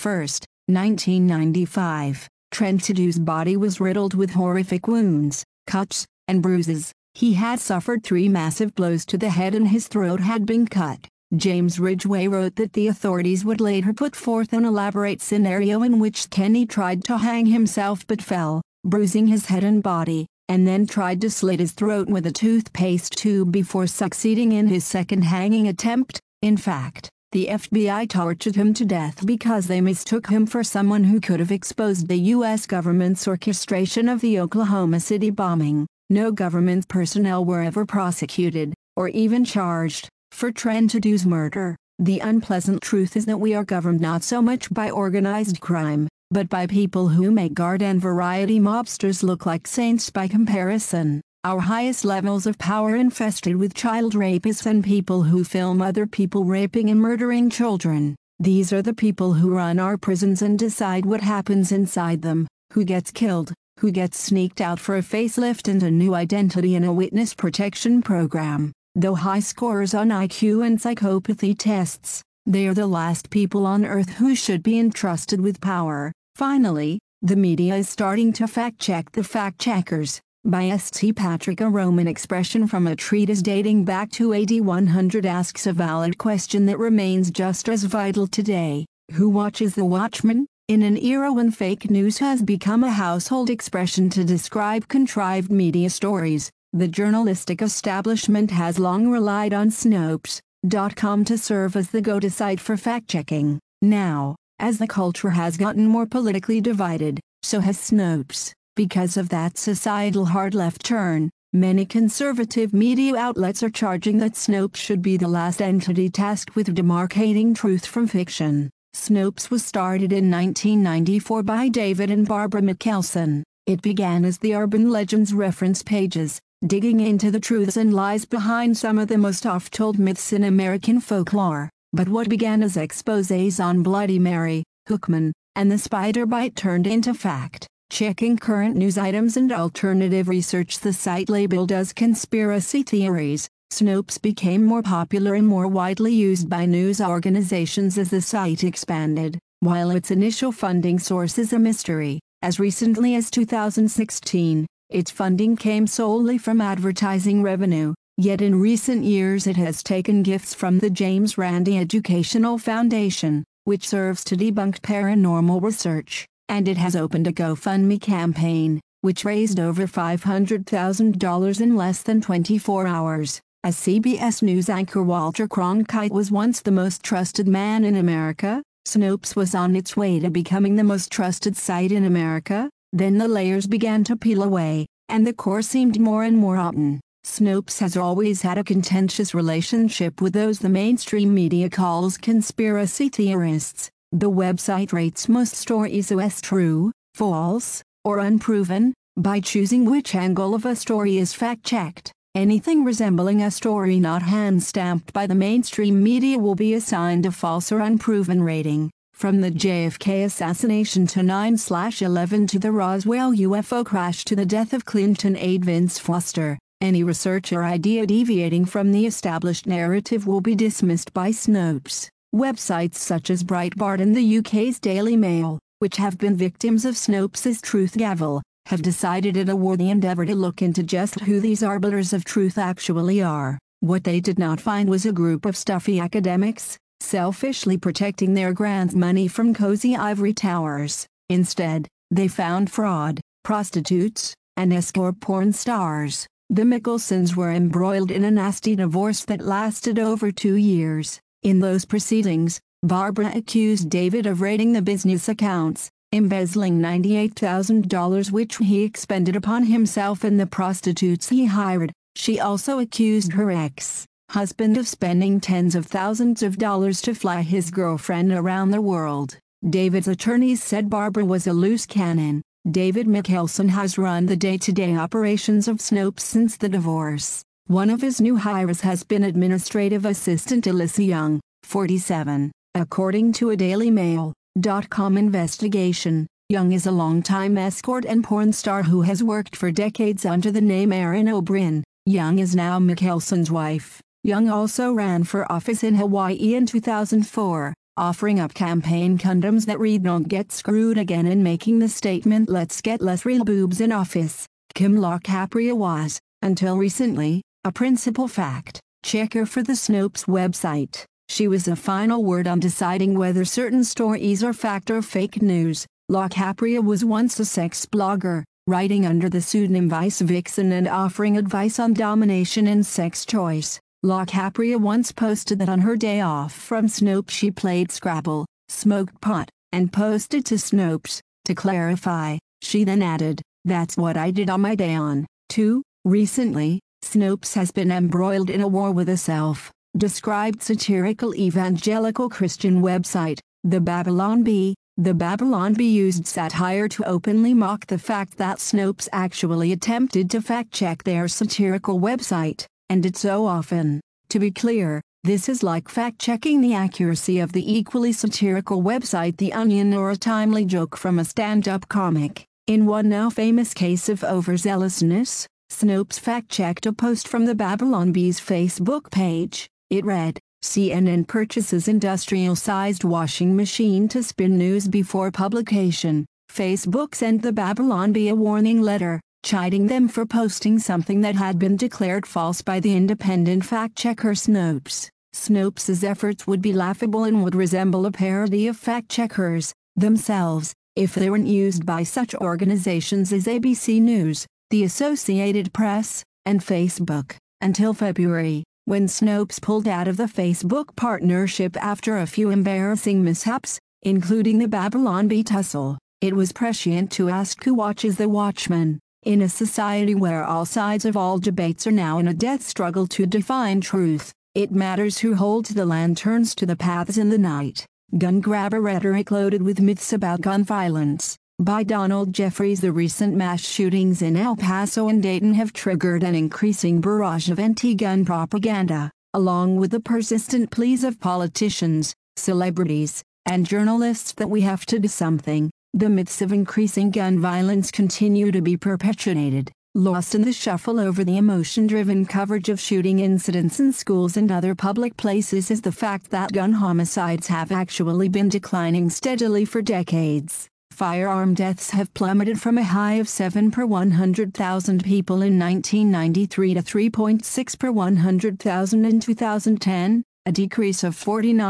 1995. Trentadue's body was riddled with horrific wounds, cuts, and bruises. He had suffered 3 massive blows to the head and his throat had been cut. James Ridgway wrote that the authorities would later put forth an elaborate scenario in which Kenny tried to hang himself but fell, bruising his head and body, and then tried to slit his throat with a toothpaste tube before succeeding in his second hanging attempt. In fact, the FBI tortured him to death because they mistook him for someone who could have exposed the U.S. government's orchestration of the Oklahoma City bombing. No government personnel were ever prosecuted, or even charged, for Trentadue's murder. The unpleasant truth is that we are governed not so much by organized crime, but by people who make garden variety mobsters look like saints by comparison. Our highest levels of power infested with child rapists and people who film other people raping and murdering children. These are the people who run our prisons and decide what happens inside them, who gets killed, who gets sneaked out for a facelift and a new identity in a witness protection program. Though high scores on IQ and psychopathy tests, they are the last people on earth who should be entrusted with power. Finally, the media is starting to fact-check the fact-checkers. By St. Patrick, a Roman expression from a treatise dating back to AD 100, asks a valid question that remains just as vital today. Who watches the Watchmen? In an era when fake news has become a household expression to describe contrived media stories, the journalistic establishment has long relied on Snopes.com to serve as the go-to site for fact-checking. Now, as the culture has gotten more politically divided, so has Snopes. Because of that societal hard left turn, many conservative media outlets are charging that Snopes should be the last entity tasked with demarcating truth from fiction. Snopes was started in 1994 by David and Barbara Mickelson. It began as the Urban Legends reference pages, digging into the truths and lies behind some of the most oft-told myths in American folklore. But what began as exposés on Bloody Mary, Hookman, and the Spider Bite turned into fact. Checking current news items and alternative research, the site labeled as conspiracy theories, Snopes became more popular and more widely used by news organizations as the site expanded. While its initial funding source is a mystery, as recently as 2016, its funding came solely from advertising revenue, yet in recent years it has taken gifts from the James Randi Educational Foundation, which serves to debunk paranormal research, and it has opened a GoFundMe campaign, which raised over $500,000 in less than 24 hours. As CBS News anchor Walter Cronkite was once the most trusted man in America, Snopes was on its way to becoming the most trusted site in America. Then the layers began to peel away, and the core seemed more and more rotten. Snopes has always had a contentious relationship with those the mainstream media calls conspiracy theorists. The website rates most stories as true, false, or unproven, by choosing which angle of a story is fact-checked. Anything resembling a story not hand-stamped by the mainstream media will be assigned a false or unproven rating. From the JFK assassination to 9/11 to the Roswell UFO crash to the death of Clinton aide Vince Foster, any research or idea deviating from the established narrative will be dismissed by Snopes. Websites such as Breitbart and the UK's Daily Mail, which have been victims of Snopes' truth gavel, have decided it a worthy endeavor to look into just who these arbiters of truth actually are. What they did not find was a group of stuffy academics, selfishly protecting their grant money from cozy ivory towers. Instead, they found fraud, prostitutes, and escort porn stars. The Mickelsons were embroiled in a nasty divorce that lasted over 2 years. In those proceedings, Barbara accused David of raiding the business accounts, embezzling $98,000 which he expended upon himself and the prostitutes he hired. She also accused her ex-husband of spending tens of thousands of dollars to fly his girlfriend around the world. David's attorneys said Barbara was a loose cannon. David Mickelson has run the day-to-day operations of Snopes since the divorce. One of his new hires has been administrative assistant Alyssa Young, 47. According to a DailyMail.com investigation, Young is a longtime escort and porn star who has worked for decades under the name Erin O'Brien. Young is now Mickelson's wife. Young also ran for office in Hawaii in 2004, offering up campaign condoms that read "Don't get screwed again" and making the statement "Let's get less real boobs in office." Kim LaCapria was, until recently, a principal fact-checker for the Snopes website. She was the final word on deciding whether certain stories are fact or fake news. LaCapria was once a sex blogger, writing under the pseudonym Vice Vixen and offering advice on domination and sex choice. LaCapria once posted that on her day off from Snopes she played Scrabble, smoked pot, and posted to Snopes. To clarify, she then added, "That's what I did on my day on." 2. Recently, Snopes has been embroiled in a war with a self-described satirical evangelical Christian website, The Babylon Bee. The Babylon Bee used satire to openly mock the fact that Snopes actually attempted to fact-check their satirical website, and did so often. To be clear, this is like fact-checking the accuracy of the equally satirical website The Onion or a timely joke from a stand-up comic. In one now famous case of overzealousness, Snopes fact-checked a post from the Babylon Bee's Facebook page. It read, "CNN purchases industrial-sized washing machine to spin news before publication." Facebook sent the Babylon Bee a warning letter, chiding them for posting something that had been declared false by the independent fact-checker Snopes. Snopes' efforts would be laughable and would resemble a parody of fact-checkers themselves, if they weren't used by such organizations as ABC News, the Associated Press, and Facebook, until February, when Snopes pulled out of the Facebook partnership after a few embarrassing mishaps, including the Babylon Bee tussle. It was prescient to ask who watches The Watchmen. In a society where all sides of all debates are now in a death struggle to define truth, it matters who holds the lanterns to the paths in the night. Gun grabber rhetoric loaded with myths about gun violence. By Donald Jeffries. The recent mass shootings in El Paso and Dayton have triggered an increasing barrage of anti-gun propaganda, along with the persistent pleas of politicians, celebrities, and journalists that we have to do something. The myths of increasing gun violence continue to be perpetuated. Lost in the shuffle over the emotion-driven coverage of shooting incidents in schools and other public places is the fact that gun homicides have actually been declining steadily for decades. Firearm deaths have plummeted from a high of 7 per 100,000 people in 1993 to 3.6 per 100,000 in 2010, a decrease of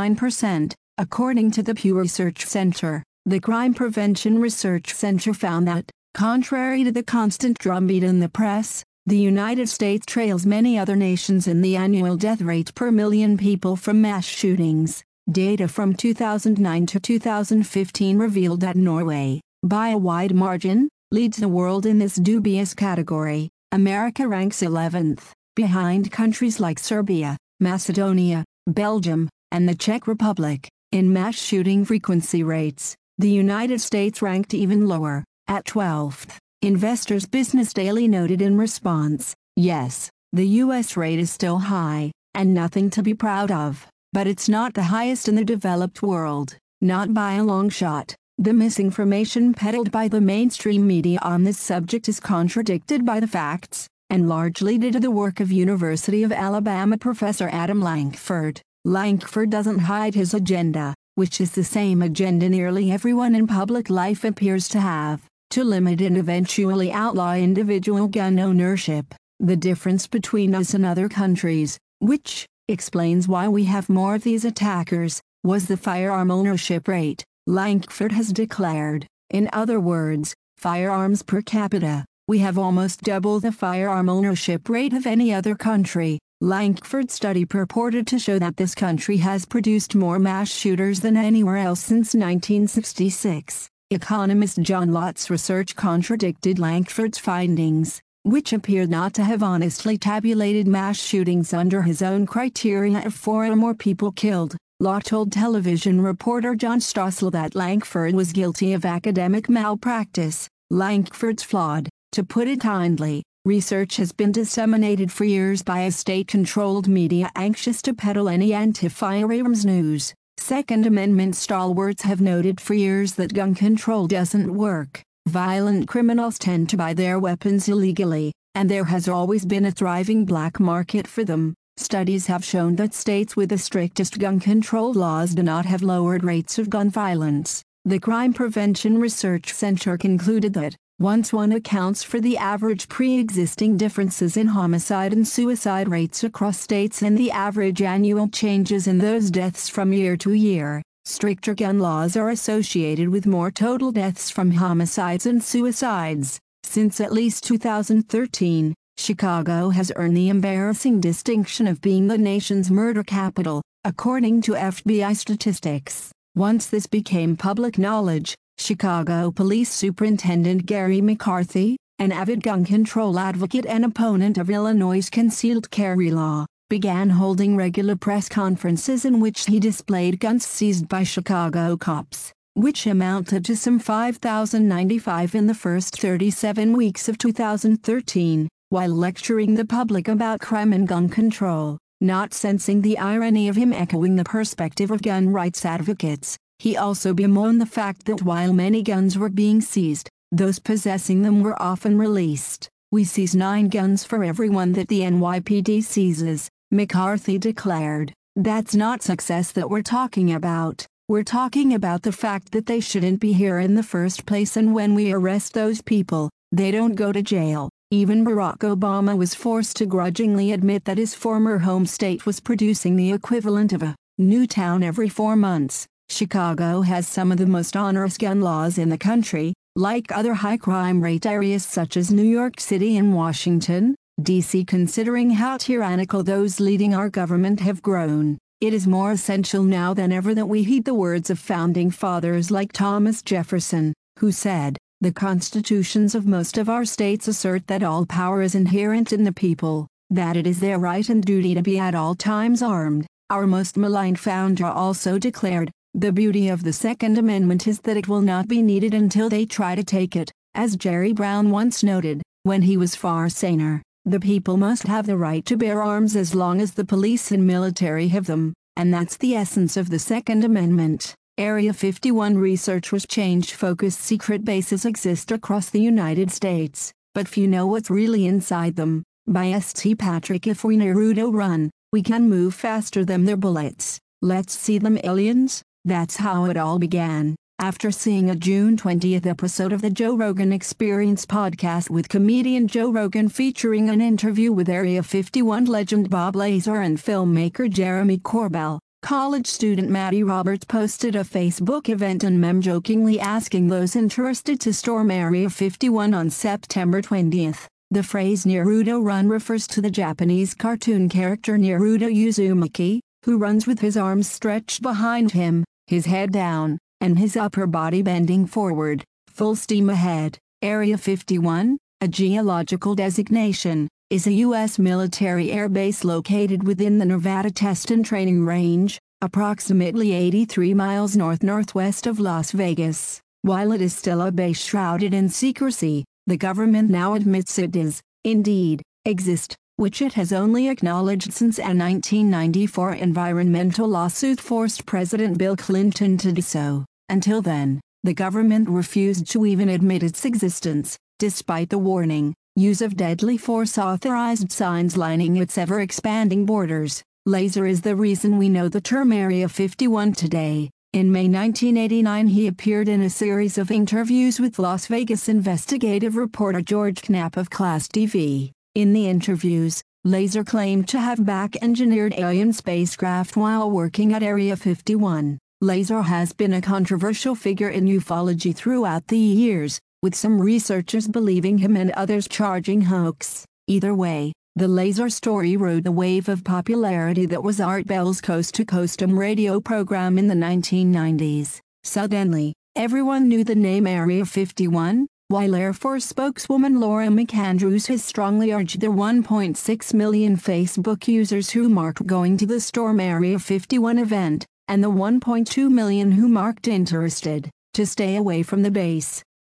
49%, according to the Pew Research Center. The Crime Prevention Research Center found that, contrary to the constant drumbeat in the press, the United States trails many other nations in the annual death rate per million people from mass shootings. Data from 2009 to 2015 revealed that Norway, by a wide margin, leads the world in this dubious category. America ranks 11th, behind countries like Serbia, Macedonia, Belgium, and the Czech Republic, in mass shooting frequency rates. The United States ranked even lower, at 12th. Investors Business Daily noted in response, "Yes, the U.S. rate is still high, and nothing to be proud of. But it's not the highest in the developed world, not by a long shot." The misinformation peddled by the mainstream media on this subject is contradicted by the facts, and largely due to the work of University of Alabama professor Adam Lankford. Lankford doesn't hide his agenda, which is the same agenda nearly everyone in public life appears to have, to limit and eventually outlaw individual gun ownership. The difference between us and other countries, which explains why we have more of these attackers, was the firearm ownership rate, Lankford has declared. In other words, firearms per capita, we have almost double the firearm ownership rate of any other country. Lankford's study purported to show that this country has produced more mass shooters than anywhere else since 1966. Economist John Lott's research contradicted Lankford's findings, which appeared not to have honestly tabulated mass shootings under his own criteria of 4 or more people killed. Lott told television reporter John Stossel that Lankford was guilty of academic malpractice. Lankford's flawed, to put it kindly, Research has been disseminated for years by a state-controlled media anxious to peddle any anti-firearms news. Second Amendment stalwarts have noted for years that gun control doesn't work. Violent criminals tend to buy their weapons illegally, and there has always been a thriving black market for them. Studies have shown that states with the strictest gun control laws do not have lowered rates of gun violence. The Crime Prevention Research Center concluded that, once one accounts for the average pre-existing differences in homicide and suicide rates across states and the average annual changes in those deaths from year to year, stricter gun laws are associated with more total deaths from homicides and suicides. Since at least 2013, Chicago has earned the embarrassing distinction of being the nation's murder capital, according to FBI statistics. Once this became public knowledge, Chicago Police Superintendent Gary McCarthy, an avid gun control advocate and opponent of Illinois' concealed carry law, began holding regular press conferences in which he displayed guns seized by Chicago cops, which amounted to some 5,095 in the first 37 weeks of 2013, while lecturing the public about crime and gun control. Not sensing the irony of him echoing the perspective of gun rights advocates, he also bemoaned the fact that while many guns were being seized, those possessing them were often released. "We seize 9 guns for every one that the NYPD seizes," McCarthy declared. "That's not success that we're talking about. We're talking about the fact that they shouldn't be here in the first place, and when we arrest those people, they don't go to jail." Even Barack Obama was forced to grudgingly admit that his former home state was producing the equivalent of a new town every 4 months. Chicago has some of the most onerous gun laws in the country, like other high crime rate areas such as New York City and Washington, D.C. Considering how tyrannical those leading our government have grown, it is more essential now than ever that we heed the words of founding fathers like Thomas Jefferson, who said, "The constitutions of most of our states assert that all power is inherent in the people, that it is their right and duty to be at all times armed." Our most maligned founder also declared, "The beauty of the Second Amendment is that it will not be needed until they try to take it." As Jerry Brown once noted, when he was far saner, "The people must have the right to bear arms as long as the police and military have them, and that's the essence of the Second Amendment." Area 51 research was changed focus. Secret bases exist across the United States, but few know what's really inside them. By St. Patrick, if we Naruto run, we can move faster than their bullets. Let's see them, aliens. That's how it all began. After seeing a June 20th episode of the Joe Rogan Experience podcast with comedian Joe Rogan featuring an interview with Area 51 legend Bob Lazar and filmmaker Jeremy Corbell, college student Maddie Roberts posted a Facebook event and meme jokingly asking those interested to storm Area 51 on September 20th. The phrase Naruto run refers to the Japanese cartoon character Naruto Uzumaki, who runs with his arms stretched behind him, his head down, and his upper body bending forward, full steam ahead. Area 51, a geological designation, is a U.S. military air base located within the Nevada Test and Training Range, approximately 83 miles north-northwest of Las Vegas. While it is still a base shrouded in secrecy, the government now admits it does, indeed, exist, which it has only acknowledged since a 1994 environmental lawsuit forced President Bill Clinton to do so. Until then, the government refused to even admit its existence, despite the warning, use of deadly force authorized signs lining its ever-expanding borders. Lazar is the reason we know the term Area 51 today. In May 1989 he appeared in a series of interviews with Las Vegas investigative reporter George Knapp of Class TV. In the interviews, Lazar claimed to have back-engineered alien spacecraft while working at Area 51. Lazar has been a controversial figure in ufology throughout the years, with some researchers believing him and others charging hoax. Either way, the Lazar story rode the wave of popularity that was Art Bell's Coast to Coast radio program in the 1990s. Suddenly, everyone knew the name Area 51, while Air Force spokeswoman Laura McAndrews has strongly urged the 1.6 million Facebook users who marked going to the Storm Area 51 event, and the 1.2 million who marked interested, to stay away from the base.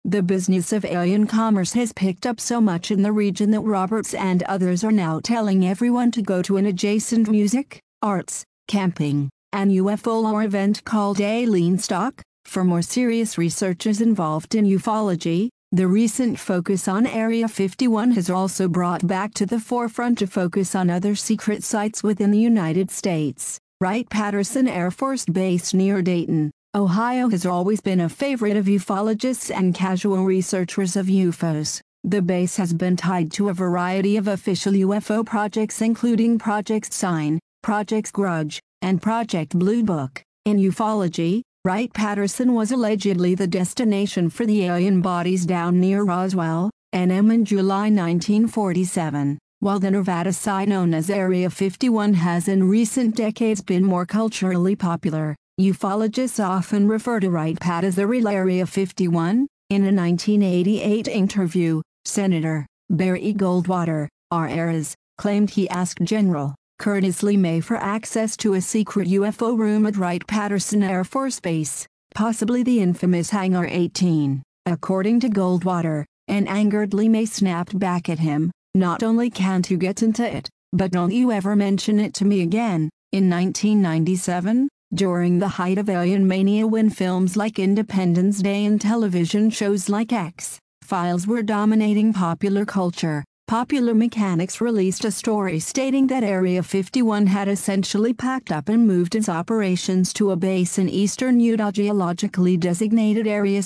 The business of alien commerce has picked up so much in the region that Roberts and others are now telling everyone to go to an adjacent music, arts, camping, and UFO lore event called Alien Stock. For more serious researchers involved in ufology, the recent focus on Area 51 has also brought back to the forefront a focus on other secret sites within the United States. Wright-Patterson Air Force Base near Dayton, Ohio has always been a favorite of ufologists and casual researchers of UFOs. The base has been tied to a variety of official UFO projects including Project Sign, Project Grudge, and Project Blue Book. In ufology, Wright-Patterson was allegedly the destination for the alien bodies down near Roswell, NM in July 1947, while the Nevada site known as Area 51 has in recent decades been more culturally popular. Ufologists often refer to Wright-Pat as the real Area 51. In a 1988 interview, Senator Barry Goldwater, RRS, claimed he asked General Curtis LeMay for access to a secret UFO room at Wright-Patterson Air Force Base, possibly the infamous Hangar 18. According to Goldwater, an angered LeMay snapped back at him, "Not only can't you get into it, but don't you ever mention it to me again." In 1997, during the height of alien mania when films like Independence Day and television shows like X-Files were dominating popular culture, Popular Mechanics released a story stating that Area 51 had essentially packed up and moved its operations to a base in eastern Utah geologically designated Area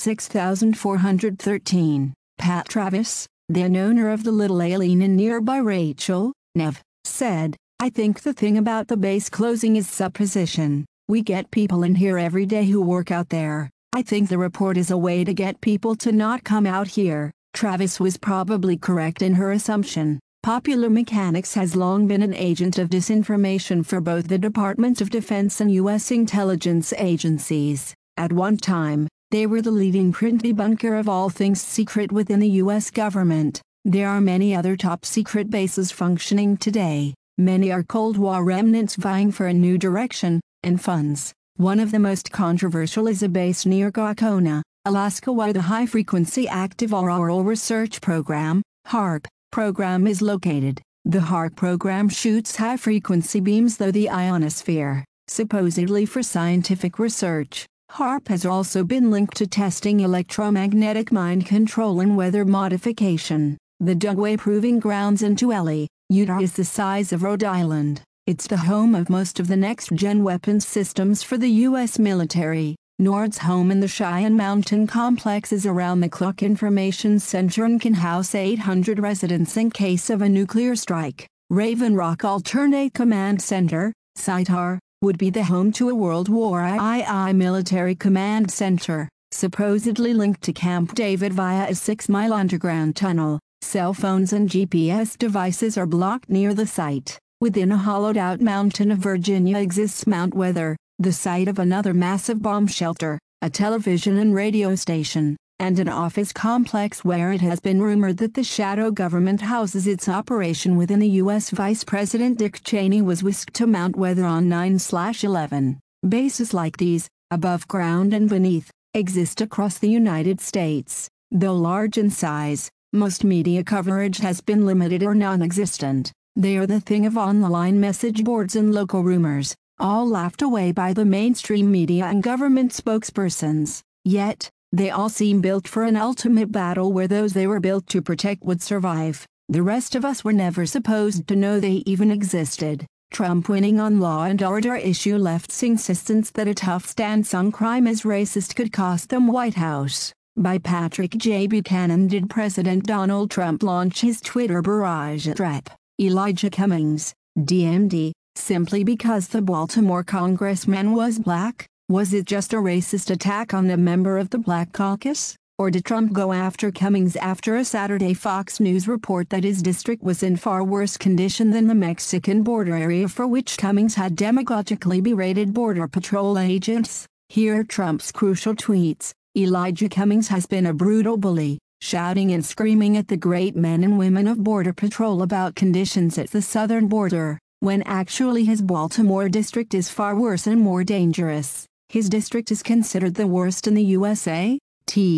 6413. Pat Travis, then owner of the Little Alien in nearby Rachel, Nev, said, "I think the thing about the base closing is supposition. We get people in here every day who work out there. I think the report is a way to get people to not come out here." Travis was probably correct in her assumption. Popular Mechanics has long been an agent of disinformation for both the Department of Defense and U.S. intelligence agencies. At one time, they were the leading print debunker of all things secret within the U.S. government. There are many other top-secret bases functioning today. Many are Cold War remnants vying for a new direction and funds. One of the most controversial is a base near Gakona, Alaska, where the High Frequency Active Auroral Research Program, HAARP, program is located. The HAARP program shoots high-frequency beams through the ionosphere, supposedly for scientific research. HAARP has also been linked to testing electromagnetic mind control and weather modification. The Dugway Proving Grounds in Tooele, Utah is the size of Rhode Island. It's the home of most of the next-gen weapons systems for the U.S. military. NORAD's home in the Cheyenne Mountain Complex is around-the-clock information center and can house 800 residents in case of a nuclear strike. Raven Rock Alternate Command Center, SITAR, would be the home to a World War II military command center, supposedly linked to Camp David via a 6-mile underground tunnel. Cell phones and GPS devices are blocked near the site. Within a hollowed-out mountain of Virginia exists Mount Weather, the site of another massive bomb shelter, a television and radio station, and an office complex where it has been rumored that the shadow government houses its operation within the U.S. Vice President Dick Cheney was whisked to Mount Weather on 9/11. Bases like these, above ground and beneath, exist across the United States. Though large in size, most media coverage has been limited or non-existent. They are the thing of online message boards and local rumors, all laughed away by the mainstream media and government spokespersons. Yet, they all seem built for an ultimate battle where those they were built to protect would survive. The rest of us were never supposed to know they even existed. Trump winning on Law and Order issue left's insistence that a tough stance on crime is racist could cost them White House. By Patrick J. Buchanan. Did President Donald Trump launch his Twitter barrage at Rep. Elijah Cummings, DMD, simply because the Baltimore congressman was black? Was it just a racist attack on a member of the Black Caucus? Or did Trump go after Cummings after a Saturday Fox News report that his district was in far worse condition than the Mexican border area for which Cummings had demagogically berated Border Patrol agents? Here are Trump's crucial tweets. Elijah Cummings has been a brutal bully, shouting and screaming at the great men and women of Border Patrol about conditions at the southern border, when actually his Baltimore district is far worse and more dangerous. His district is considered the worst in the USA.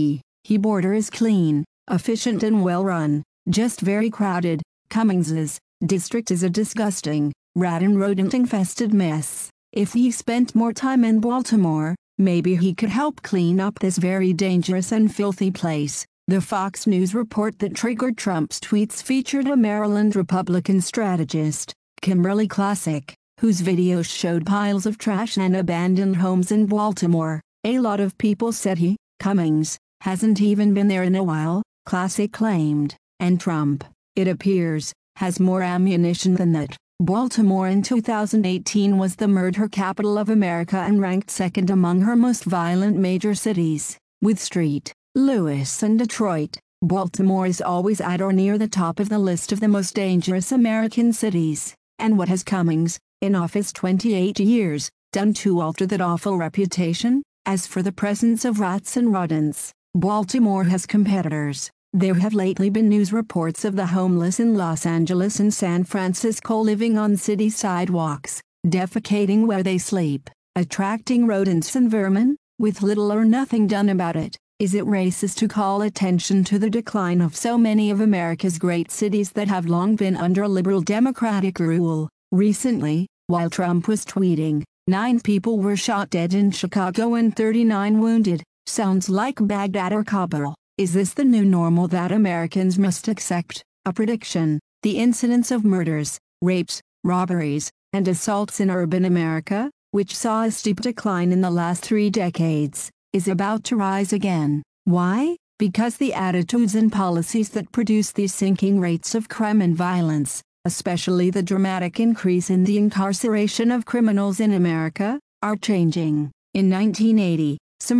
He border is clean, efficient and well run, just very crowded. Cummings's district is a disgusting, rat and rodent infested mess. If he spent more time in Baltimore, maybe he could help clean up this very dangerous and filthy place. The Fox News report that triggered Trump's tweets featured a Maryland Republican strategist, Kimberly Classic, whose videos showed piles of trash and abandoned homes in Baltimore. A lot of people said he, Cummings, hasn't even been there in a while, Classic claimed, and Trump, it appears, has more ammunition than that. Baltimore in 2018 was the murder capital of America and ranked second among her most violent major cities, with St. Louis and Detroit. Baltimore is always at or near the top of the list of the most dangerous American cities. And what has Cummings, in office 28 years, done to alter that awful reputation? As for the presence of rats and rodents, Baltimore has competitors. There have lately been news reports of the homeless in Los Angeles and San Francisco living on city sidewalks, defecating where they sleep, attracting rodents and vermin, with little or nothing done about it. Is it racist to call attention to the decline of so many of America's great cities that have long been under liberal Democratic rule? Recently, while Trump was tweeting, 9 people were shot dead in Chicago and 39 wounded. Sounds like Baghdad or Kabul. Is this the new normal that Americans must accept? A prediction: the incidence of murders, rapes, robberies, and assaults in urban America, which saw a steep decline in the last 3 decades, is about to rise again. Why? Because the attitudes and policies that produce these sinking rates of crime and violence, especially the dramatic increase in the incarceration of criminals in America, are changing. In 1980, some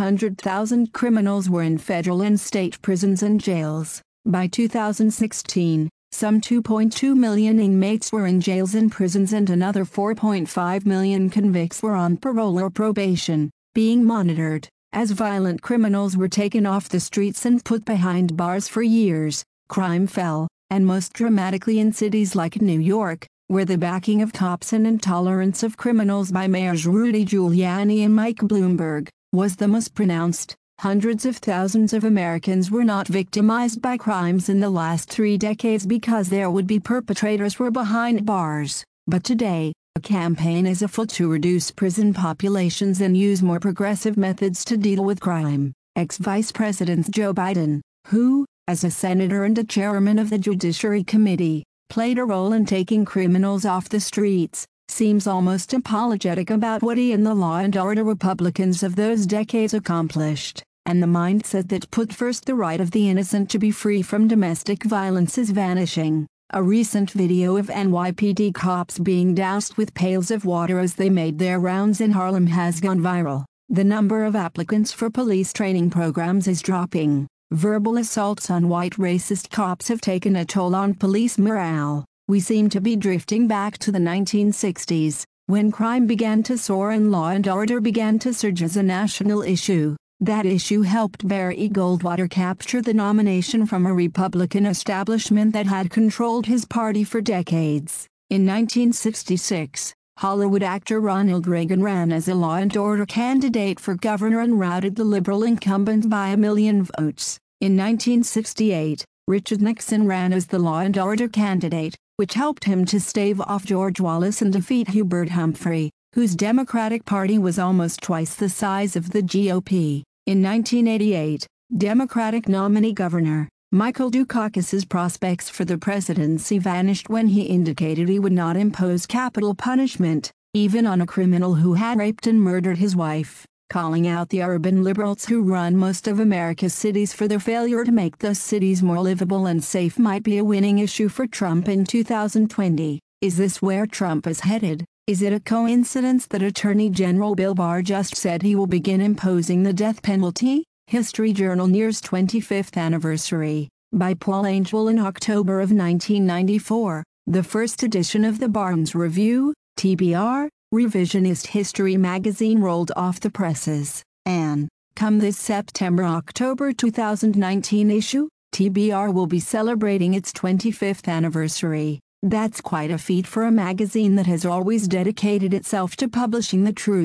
500,000 criminals were in federal and state prisons and jails. By 2016, some 2.2 million inmates were in jails and prisons and another 4.5 million convicts were on parole or probation, being monitored. As violent criminals were taken off the streets and put behind bars for years, crime fell, and most dramatically in cities like New York, where the backing of cops and intolerance of criminals by mayors Rudy Giuliani and Mike Bloomberg was the most pronounced. Hundreds of thousands of Americans were not victimized by crimes in the last 3 decades because their would-be perpetrators were behind bars. But today, a campaign is afoot to reduce prison populations and use more progressive methods to deal with crime. Ex-Vice President Joe Biden, who, as a senator and a chairman of the Judiciary Committee, played a role in taking criminals off the streets, seems almost apologetic about what he and the law and order Republicans of those decades accomplished, and the mindset that put first the right of the innocent to be free from domestic violence is vanishing. A recent video of NYPD cops being doused with pails of water as they made their rounds in Harlem has gone viral. The number of applicants for police training programs is dropping. Verbal assaults on white racist cops have taken a toll on police morale. We seem to be drifting back to the 1960s, when crime began to soar and law and order began to surge as a national issue. That issue helped Barry Goldwater capture the nomination from a Republican establishment that had controlled his party for decades. In 1966, Hollywood actor Ronald Reagan ran as a law and order candidate for governor and routed the liberal incumbent by 1 million votes. In 1968, Richard Nixon ran as the law and order candidate, which helped him to stave off George Wallace and defeat Hubert Humphrey, whose Democratic Party was almost twice the size of the GOP. In 1988, Democratic nominee Governor Michael Dukakis's prospects for the presidency vanished when he indicated he would not impose capital punishment, even on a criminal who had raped and murdered his wife, calling out the urban liberals who run most of America's cities for their failure to make those cities more livable and safe might be a winning issue for Trump in 2020. Is this where Trump is headed? Is it a coincidence that Attorney General Bill Barr just said he will begin imposing the death penalty? History Journal nears 25th anniversary, by Paul Angel in October of 1994, the first edition of the Barnes Review, TBR, revisionist history magazine rolled off the presses, and, come this September-October 2019 issue, TBR will be celebrating its 25th anniversary. That's quite a feat for a magazine that has always dedicated itself to publishing the truth.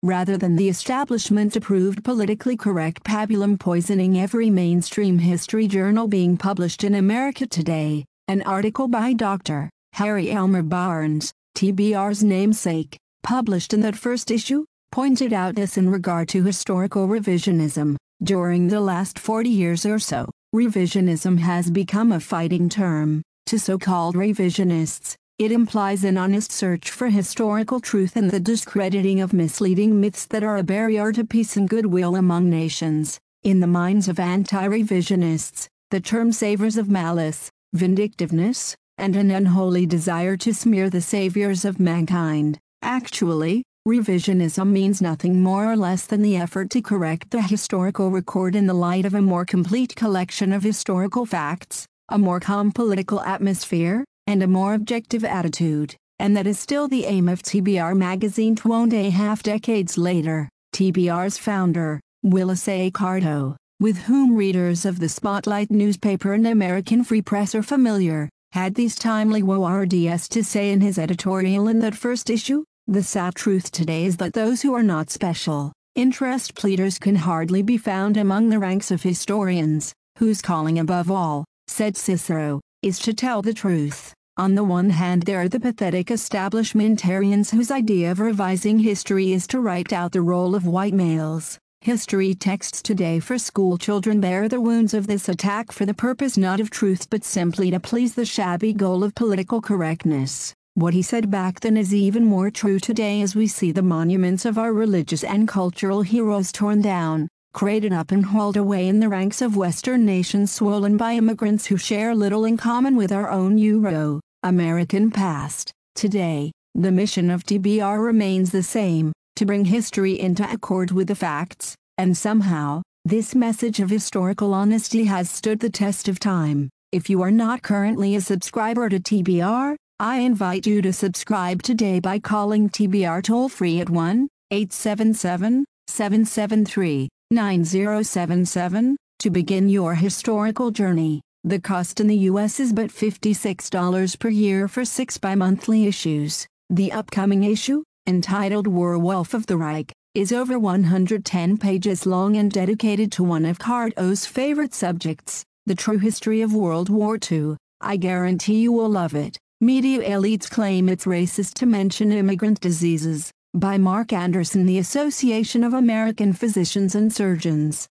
rather than the establishment-approved politically correct pabulum poisoning every mainstream history journal being published in America today. An article by Dr. Harry Elmer Barnes, TBR's namesake, published in that first issue, pointed out this in regard to historical revisionism. During the last 40 years or so, revisionism has become a fighting term. To so-called revisionists, it implies an honest search for historical truth and the discrediting of misleading myths that are a barrier to peace and goodwill among nations. In the minds of anti-revisionists, the term savors of malice, vindictiveness, and an unholy desire to smear the saviors of mankind. Actually, revisionism means nothing more or less than the effort to correct the historical record in the light of a more complete collection of historical facts, a more calm political atmosphere, and a more objective attitude, and that is still the aim of TBR magazine 2.5 decades later. TBR's founder, Willis A. Carto, with whom readers of the Spotlight newspaper and American Free Press are familiar, had these timely words to say in his editorial in that first issue. The sad truth today is that those who are not special interest pleaders can hardly be found among the ranks of historians, whose calling above all, said Cicero, is to tell the truth. On the one hand there are the pathetic establishmentarians whose idea of revising history is to write out the role of white males. History texts today for school children bear the wounds of this attack for the purpose not of truth but simply to please the shabby goal of political correctness. What he said back then is even more true today as we see the monuments of our religious and cultural heroes torn down, crated up and hauled away in the ranks of Western nations swollen by immigrants who share little in common with our own Euro-American past. Today, the mission of TBR remains the same, to bring history into accord with the facts, and somehow, this message of historical honesty has stood the test of time. If you are not currently a subscriber to TBR, I invite you to subscribe today by calling TBR toll-free at 1-877-773-9077 to begin your historical journey. The cost in the U.S. is but $56 per year for 6 bi-monthly issues. The upcoming issue, entitled Werewolf of the Reich, is over 110 pages long and dedicated to one of Carto's favorite subjects, the true history of World War II. I guarantee you will love it. Media elites claim it's racist to mention immigrant diseases. By Mark Anderson. The Association of American Physicians and Surgeons,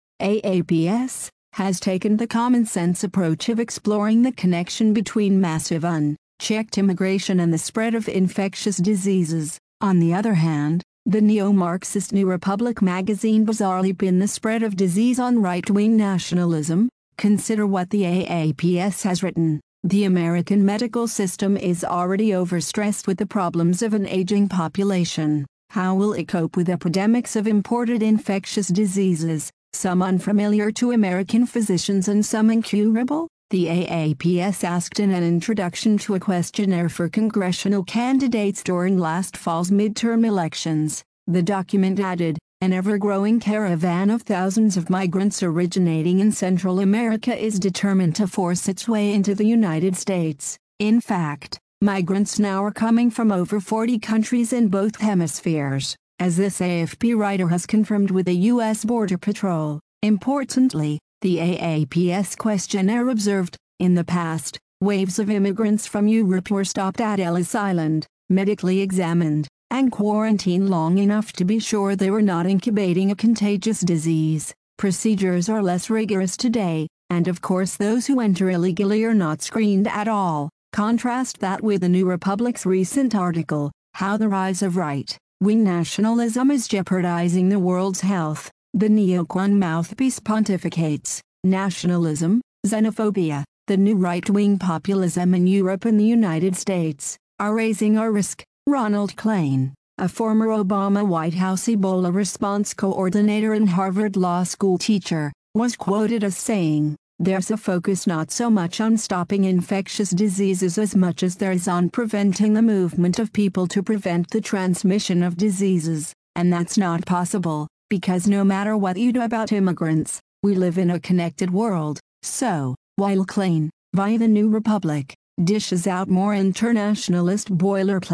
AAPS, has taken the common-sense approach of exploring the connection between massive unchecked immigration and the spread of infectious diseases. On the other hand, the neo-Marxist New Republic magazine bizarrely pinned the spread of disease on right-wing nationalism. Consider what the AAPS has written. The American medical system is already overstressed with the problems of an aging population. How will it cope with epidemics of imported infectious diseases, some unfamiliar to American physicians and some incurable? The AAPS asked in an introduction to a questionnaire for congressional candidates during last fall's midterm elections. The document added, an ever-growing caravan of thousands of migrants originating in Central America is determined to force its way into the United States. In fact, migrants now are coming from over 40 countries in both hemispheres, as this AFP writer has confirmed with the U.S. Border Patrol. Importantly, the AAPS questionnaire observed, in the past, waves of immigrants from Europe were stopped at Ellis Island, medically examined, and quarantined long enough to be sure they were not incubating a contagious disease. Procedures are less rigorous today, and of course those who enter illegally are not screened at all. Contrast that with the New Republic's recent article, How the Rise of Right-Wing Nationalism is Jeopardizing the World's Health. The neocon mouthpiece pontificates, nationalism, xenophobia, the new right-wing populism in Europe and the United States, are raising our risk. Ronald Klain, a former Obama White House Ebola response coordinator and Harvard Law School teacher, was quoted as saying, "There's a focus not so much on stopping infectious diseases as much as there is on preventing the movement of people to prevent the transmission of diseases, and that's not possible, because no matter what you do about immigrants, we live in a connected world." So, while Klain, via the New Republic, dishes out more internationalist boilerplate,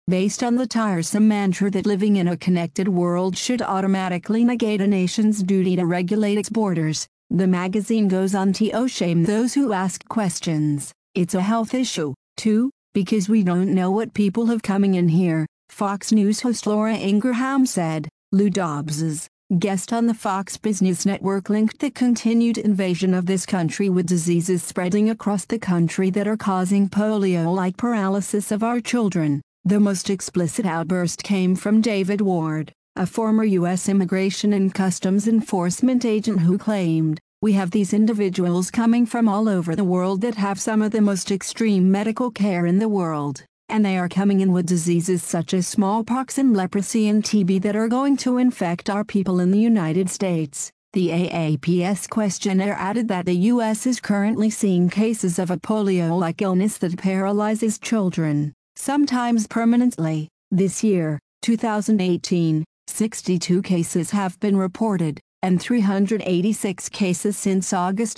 based on the tiresome mantra that living in a connected world should automatically negate a nation's duty to regulate its borders. The magazine goes on to shame those who ask questions. It's a health issue, too, because we don't know what people have coming in here, Fox News host Laura Ingraham said. Lou Dobbs's guest on the Fox Business Network linked the continued invasion of this country with diseases spreading across the country that are causing polio-like paralysis of our children. The most explicit outburst came from David Ward, a former U.S. Immigration and Customs Enforcement agent who claimed, "We have these individuals coming from all over the world that have some of the most extreme medical care in the world, and they are coming in with diseases such as smallpox and leprosy and TB that are going to infect our people in the United States." The AAPS questionnaire added that the U.S. is currently seeing cases of a polio-like illness that paralyzes children, sometimes permanently. This year, 2018, 62 cases have been reported, and 386 cases since August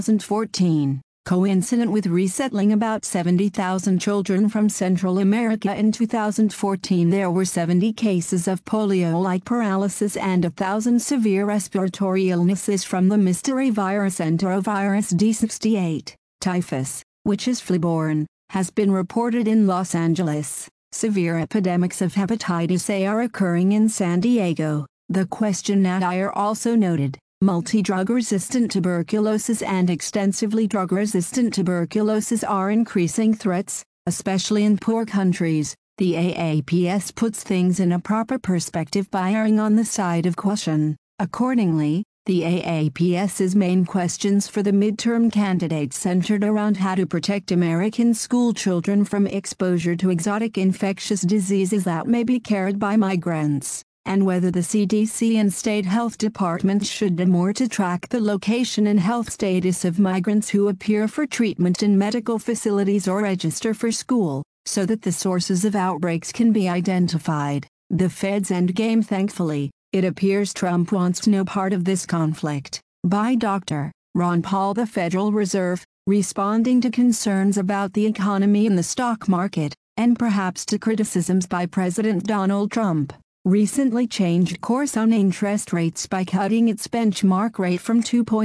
2014. Coincident with resettling about 70,000 children from Central America in 2014, there were 70 cases of polio-like paralysis and 1,000 severe respiratory illnesses from the mystery virus enterovirus D68. Typhus, which is flu-borne, has been reported in Los Angeles. Severe epidemics of hepatitis A are occurring in San Diego. The questionnaire also noted, multi-drug-resistant tuberculosis and extensively drug-resistant tuberculosis are increasing threats, especially in poor countries. The AAPS puts things in a proper perspective by erring on the side of caution. Accordingly, the AAPS's main questions for the midterm candidates centered around how to protect American school children from exposure to exotic infectious diseases that may be carried by migrants, and whether the CDC and state health departments should do more to track the location and health status of migrants who appear for treatment in medical facilities or register for school, so that the sources of outbreaks can be identified. The Fed's endgame. Thankfully, it appears Trump wants no part of this conflict. By Dr. Ron Paul, the Federal Reserve, responding to concerns about the economy and the stock market, and perhaps to criticisms by President Donald Trump, recently changed course on interest rates by cutting its benchmark rate from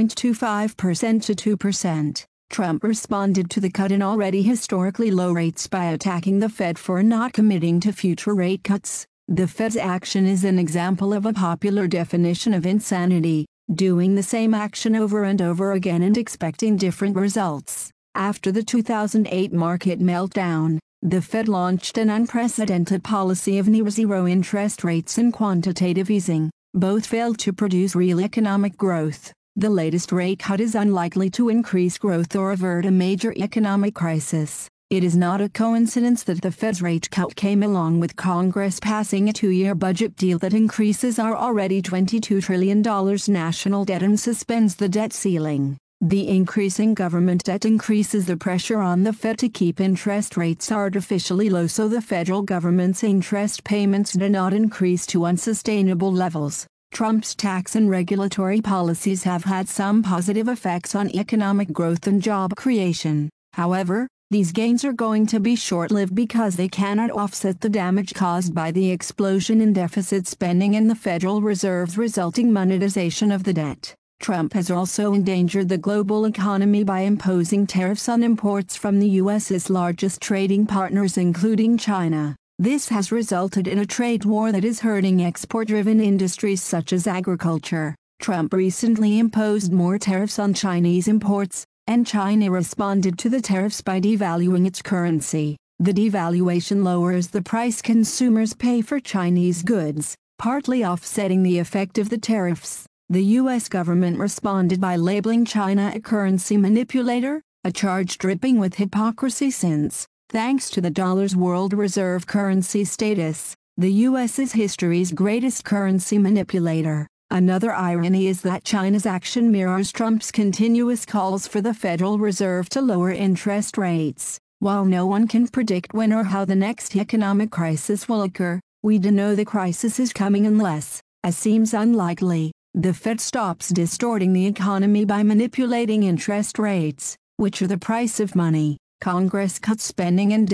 2.25% to 2%. Trump responded to the cut in already historically low rates by attacking the Fed for not committing to future rate cuts. The Fed's action is an example of a popular definition of insanity, doing the same action over and over again and expecting different results. After the 2008 market meltdown, the Fed launched an unprecedented policy of near-zero interest rates and quantitative easing. Both failed to produce real economic growth. The latest rate cut is unlikely to increase growth or avert a major economic crisis. It is not a coincidence that the Fed's rate cut came along with Congress passing a two-year budget deal that increases our already $22 trillion national debt and suspends the debt ceiling. The increasing government debt increases the pressure on the Fed to keep interest rates artificially low so the federal government's interest payments do not increase to unsustainable levels. Trump's tax and regulatory policies have had some positive effects on economic growth and job creation. However, these gains are going to be short-lived because they cannot offset the damage caused by the explosion in deficit spending and the Federal Reserve's resulting monetization of the debt. Trump has also endangered the global economy by imposing tariffs on imports from the U.S.'s largest trading partners including China. This has resulted in a trade war that is hurting export-driven industries such as agriculture. Trump recently imposed more tariffs on Chinese imports, and China responded to the tariffs by devaluing its currency. The devaluation lowers the price consumers pay for Chinese goods, partly offsetting the effect of the tariffs. The U.S. government responded by labeling China a currency manipulator, a charge dripping with hypocrisy since, thanks to the dollar's world reserve currency status, the U.S. is history's greatest currency manipulator. Another irony is that China's action mirrors Trump's continuous calls for the Federal Reserve to lower interest rates. While no one can predict when or how the next economic crisis will occur, we do know the crisis is coming unless, as seems unlikely, the Fed stops distorting the economy by manipulating interest rates, which are the price of money. Congress cuts spending and debt,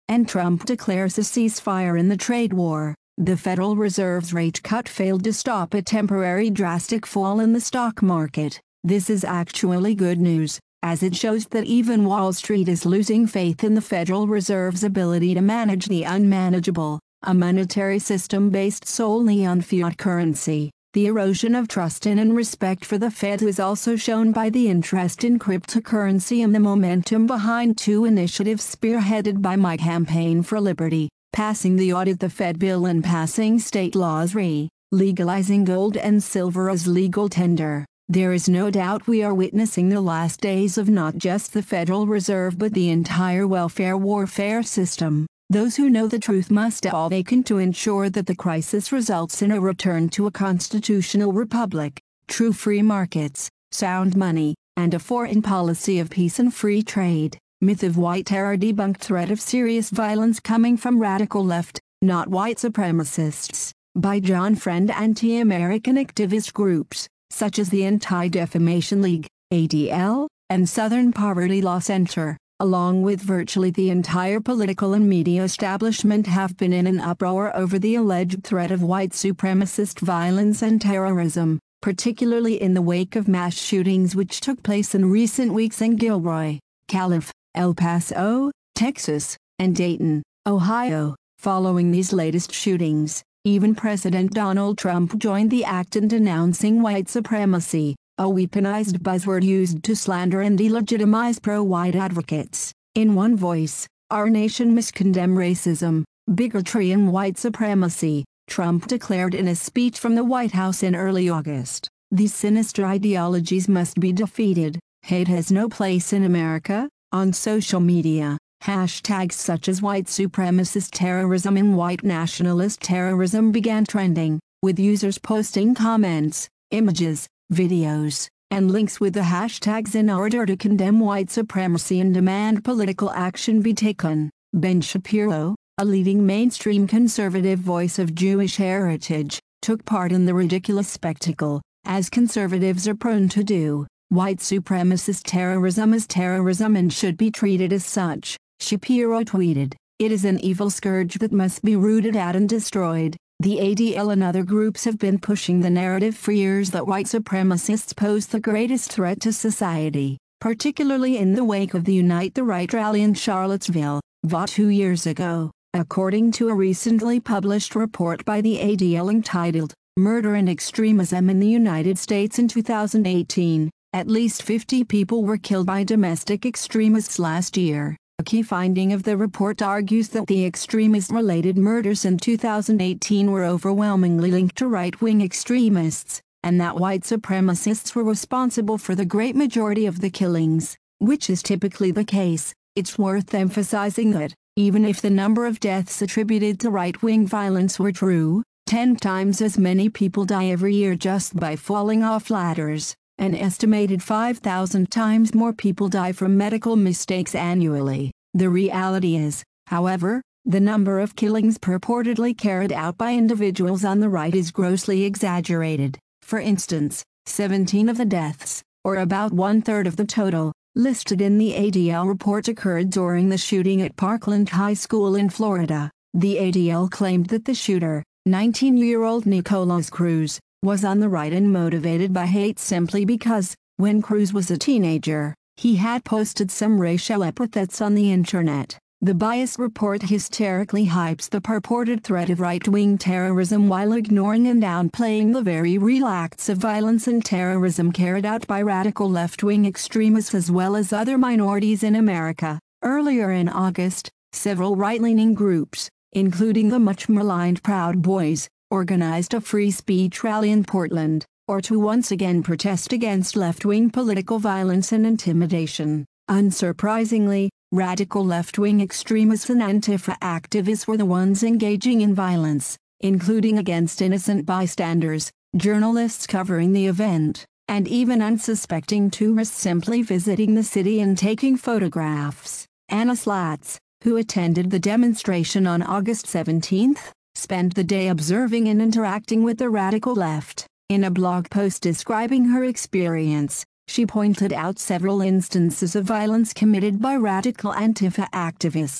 and Trump declares a ceasefire in the trade war. The Federal Reserve's rate cut failed to stop a temporary drastic fall in the stock market. This is actually good news, as it shows that even Wall Street is losing faith in the Federal Reserve's ability to manage the unmanageable, a monetary system based solely on fiat currency. The erosion of trust in and respect for the Fed is also shown by the interest in cryptocurrency and the momentum behind two initiatives spearheaded by my Campaign for Liberty, passing the Audit the Fed bill and passing state laws legalizing gold and silver as legal tender. There is no doubt we are witnessing the last days of not just the Federal Reserve but the entire welfare warfare system. Those who know the truth must do all they can to ensure that the crisis results in a return to a constitutional republic, true free markets, sound money, and a foreign policy of peace and free trade. Myth of White Terror debunked. Threat of serious violence coming from radical left, not white supremacists, by John Friend. Anti-American activist groups, such as the Anti-Defamation League, ADL, and Southern Poverty Law Center, along with virtually the entire political and media establishment, have been in an uproar over the alleged threat of white supremacist violence and terrorism, particularly in the wake of mass shootings which took place in recent weeks in Gilroy, Calif., El Paso, Texas, and Dayton, Ohio. Following these latest shootings, even President Donald Trump joined the act in denouncing white supremacy, a weaponized buzzword used to slander and delegitimize pro-white advocates. In one voice, our nation must condemn racism, bigotry and white supremacy, Trump declared in a speech from the White House in early August. These sinister ideologies must be defeated. Hate has no place in America. On social media, hashtags such as white supremacist terrorism and white nationalist terrorism began trending, with users posting comments, images, videos, and links with the hashtags in order to condemn white supremacy and demand political action be taken. Ben Shapiro, a leading mainstream conservative voice of Jewish heritage, took part in the ridiculous spectacle, as conservatives are prone to do. White supremacist terrorism is terrorism and should be treated as such, Shapiro tweeted. It is an evil scourge that must be rooted out and destroyed. The ADL and other groups have been pushing the narrative for years that white supremacists pose the greatest threat to society, particularly in the wake of the Unite the Right rally in Charlottesville, VA 2 years ago, according to a recently published report by the ADL entitled, Murder and Extremism in the United States in 2018. At least 50 people were killed by domestic extremists last year. A key finding of the report argues that the extremist-related murders in 2018 were overwhelmingly linked to right-wing extremists, and that white supremacists were responsible for the great majority of the killings, which is typically the case. It's worth emphasizing that, even if the number of deaths attributed to right-wing violence were true, 10 times as many people die every year just by falling off ladders. An estimated 5,000 times more people die from medical mistakes annually. The reality is, however, the number of killings purportedly carried out by individuals on the right is grossly exaggerated. For instance, 17 of the deaths, or about 1/3 of the total, listed in the ADL report occurred during the shooting at Parkland High School in Florida. The ADL claimed that the shooter, 19-year-old Nicholas Cruz, was on the right and motivated by hate simply because, when Cruz was a teenager, he had posted some racial epithets on the internet. The biased report hysterically hypes the purported threat of right-wing terrorism while ignoring and downplaying the very real acts of violence and terrorism carried out by radical left-wing extremists as well as other minorities in America. Earlier in August, several right-leaning groups, including the much-maligned Proud Boys, organized a free speech rally in Portland, to once again protest against left-wing political violence and intimidation. Unsurprisingly, radical left-wing extremists and Antifa activists were the ones engaging in violence, including against innocent bystanders, journalists covering the event, and even unsuspecting tourists simply visiting the city and taking photographs. Anna Slatz, who attended the demonstration on August 17, spent the day observing and interacting with the radical left. In a blog post describing her experience, she pointed out several instances of violence committed by radical Antifa activists,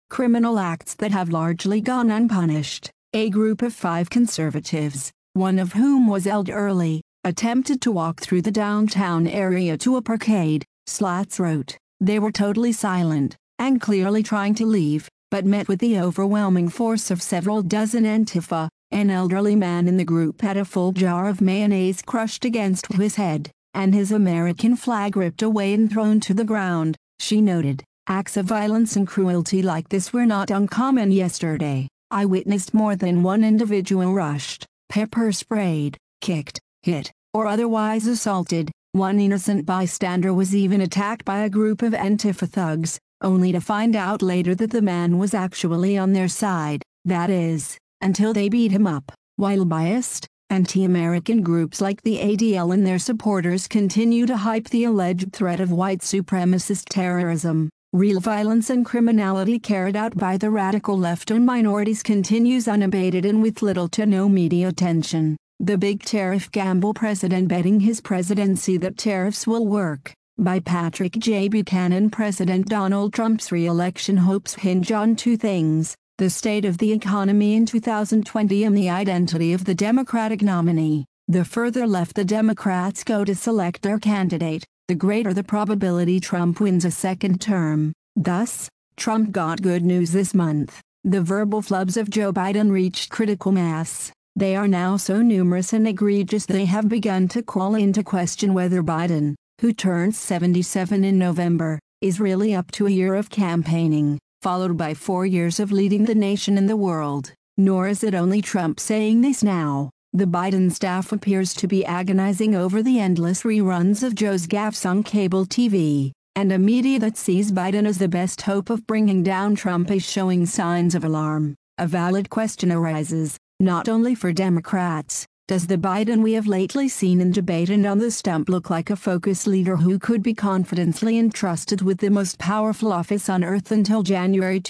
criminal acts that have largely gone unpunished. A group of 5 conservatives, one of whom was elderly, attempted to walk through the downtown area to a parkade, Slats wrote. They were totally silent, and clearly trying to leave, but met with the overwhelming force of several dozen Antifa. An elderly man in the group had a full jar of mayonnaise crushed against his head, and his American flag ripped away and thrown to the ground, she noted. Acts of violence and cruelty like this were not uncommon yesterday. I witnessed more than one individual rushed, pepper-sprayed, kicked, hit, or otherwise assaulted. One innocent bystander was even attacked by a group of Antifa thugs, only to find out later that the man was actually on their side, that is, until they beat him up. While biased, anti-American groups like the ADL and their supporters continue to hype the alleged threat of white supremacist terrorism, real violence and criminality carried out by the radical left and minorities continues unabated and with little to no media attention. The Big Tariff Gamble President Betting His Presidency That Tariffs Will Work, by Patrick J. Buchanan. President Donald Trump's re-election hopes hinge on 2 things: the state of the economy in 2020 and the identity of the Democratic nominee. The further left the Democrats go to select their candidate, the greater the probability Trump wins a second term. Thus, Trump got good news this month. The verbal flubs of Joe Biden reached critical mass. They are now so numerous and egregious they have begun to call into question whether Biden, who turns 77 in November, is really up to a year of campaigning, followed by 4 years of leading the nation and the world. Nor is it only Trump saying this now. The Biden staff appears to be agonizing over the endless reruns of Joe's gaffes on cable TV, and a media that sees Biden as the best hope of bringing down Trump is showing signs of alarm. A valid question arises, not only for Democrats. Does the Biden we have lately seen in debate and on the stump look like a focused leader who could be confidently entrusted with the most powerful office on earth until January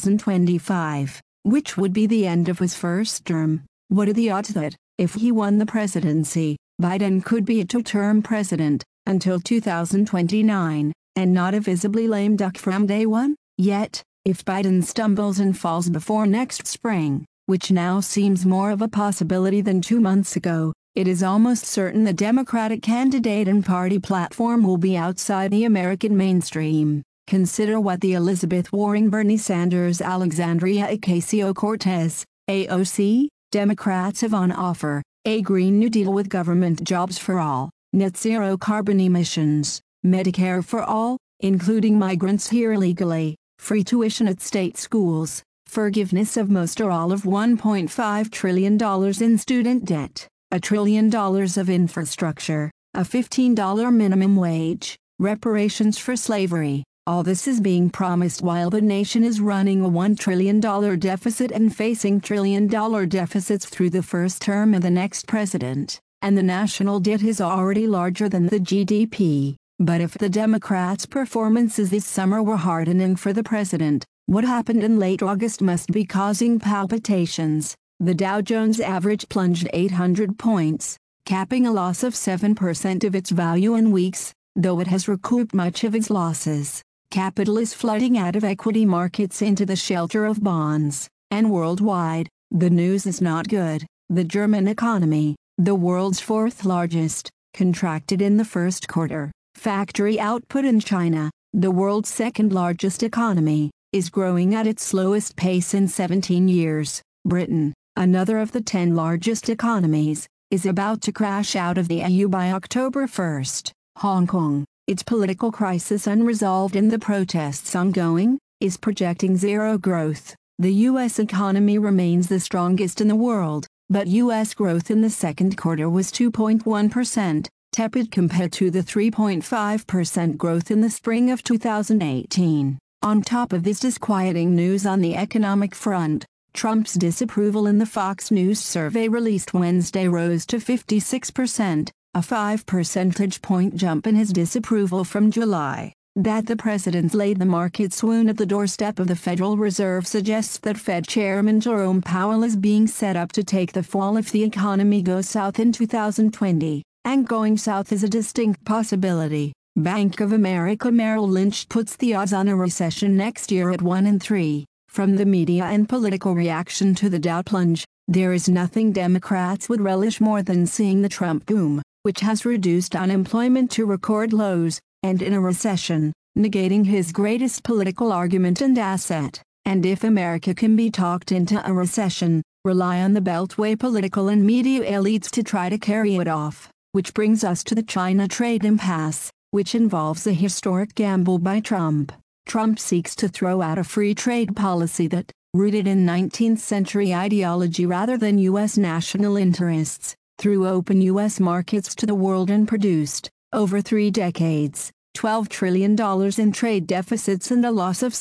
2025, which would be the end of his first term? What are the odds that, if he won the presidency, Biden could be a 2-term president, until 2029, and not a visibly lame duck from day one? Yet, if Biden stumbles and falls before next spring, which now seems more of a possibility than 2 months ago, it is almost certain the Democratic candidate and party platform will be outside the American mainstream. Consider what the Elizabeth Warren, Bernie Sanders, Alexandria Ocasio-Cortez, AOC, Democrats have on offer: a Green New Deal with government jobs for all, net zero carbon emissions, Medicare for all, including migrants here illegally, free tuition at state schools, forgiveness of most or all of $1.5 trillion in student debt, $1 trillion of infrastructure, a $15 minimum wage, reparations for slavery. All this is being promised while the nation is running a $1 trillion deficit and facing trillion-dollar deficits through the first term of the next president, and the national debt is already larger than the GDP. But if the Democrats' performances this summer were hardening for the president, what happened in late August must be causing palpitations. The Dow Jones average plunged 800 points, capping a loss of 7% of its value in weeks, though it has recouped much of its losses. Capital is flooding out of equity markets into the shelter of bonds, and worldwide, the news is not good. The German economy, the world's 4th largest, contracted in the first quarter. Factory output in China, the world's 2nd largest economy, is growing at its slowest pace in 17 years. Britain, another of the 10 largest economies, is about to crash out of the EU by October 1st. Hong Kong, its political crisis unresolved and the protests ongoing, is projecting zero growth. The U.S. economy remains the strongest in the world, but U.S. growth in the second quarter was 2.1%, tepid compared to the 3.5% growth in the spring of 2018. On top of this disquieting news on the economic front, Trump's disapproval in the Fox News survey released Wednesday rose to 56%, a 5 percentage point jump in his disapproval from July. That the president laid the market swoon at the doorstep of the Federal Reserve suggests that Fed Chairman Jerome Powell is being set up to take the fall if the economy goes south in 2020, and going south is a distinct possibility. Bank of America Merrill Lynch puts the odds on a recession next year at 1 in 3. From the media and political reaction to the Dow plunge, there is nothing Democrats would relish more than seeing the Trump boom, which has reduced unemployment to record lows, and in a recession, negating his greatest political argument and asset. And if America can be talked into a recession, rely on the Beltway political and media elites to try to carry it off. Which brings us to the China trade impasse, which involves a historic gamble by Trump. Trump seeks to throw out a free trade policy that, rooted in 19th century ideology rather than U.S. national interests, threw open U.S. markets to the world and produced, over 3 decades, $12 trillion in trade deficits and a loss of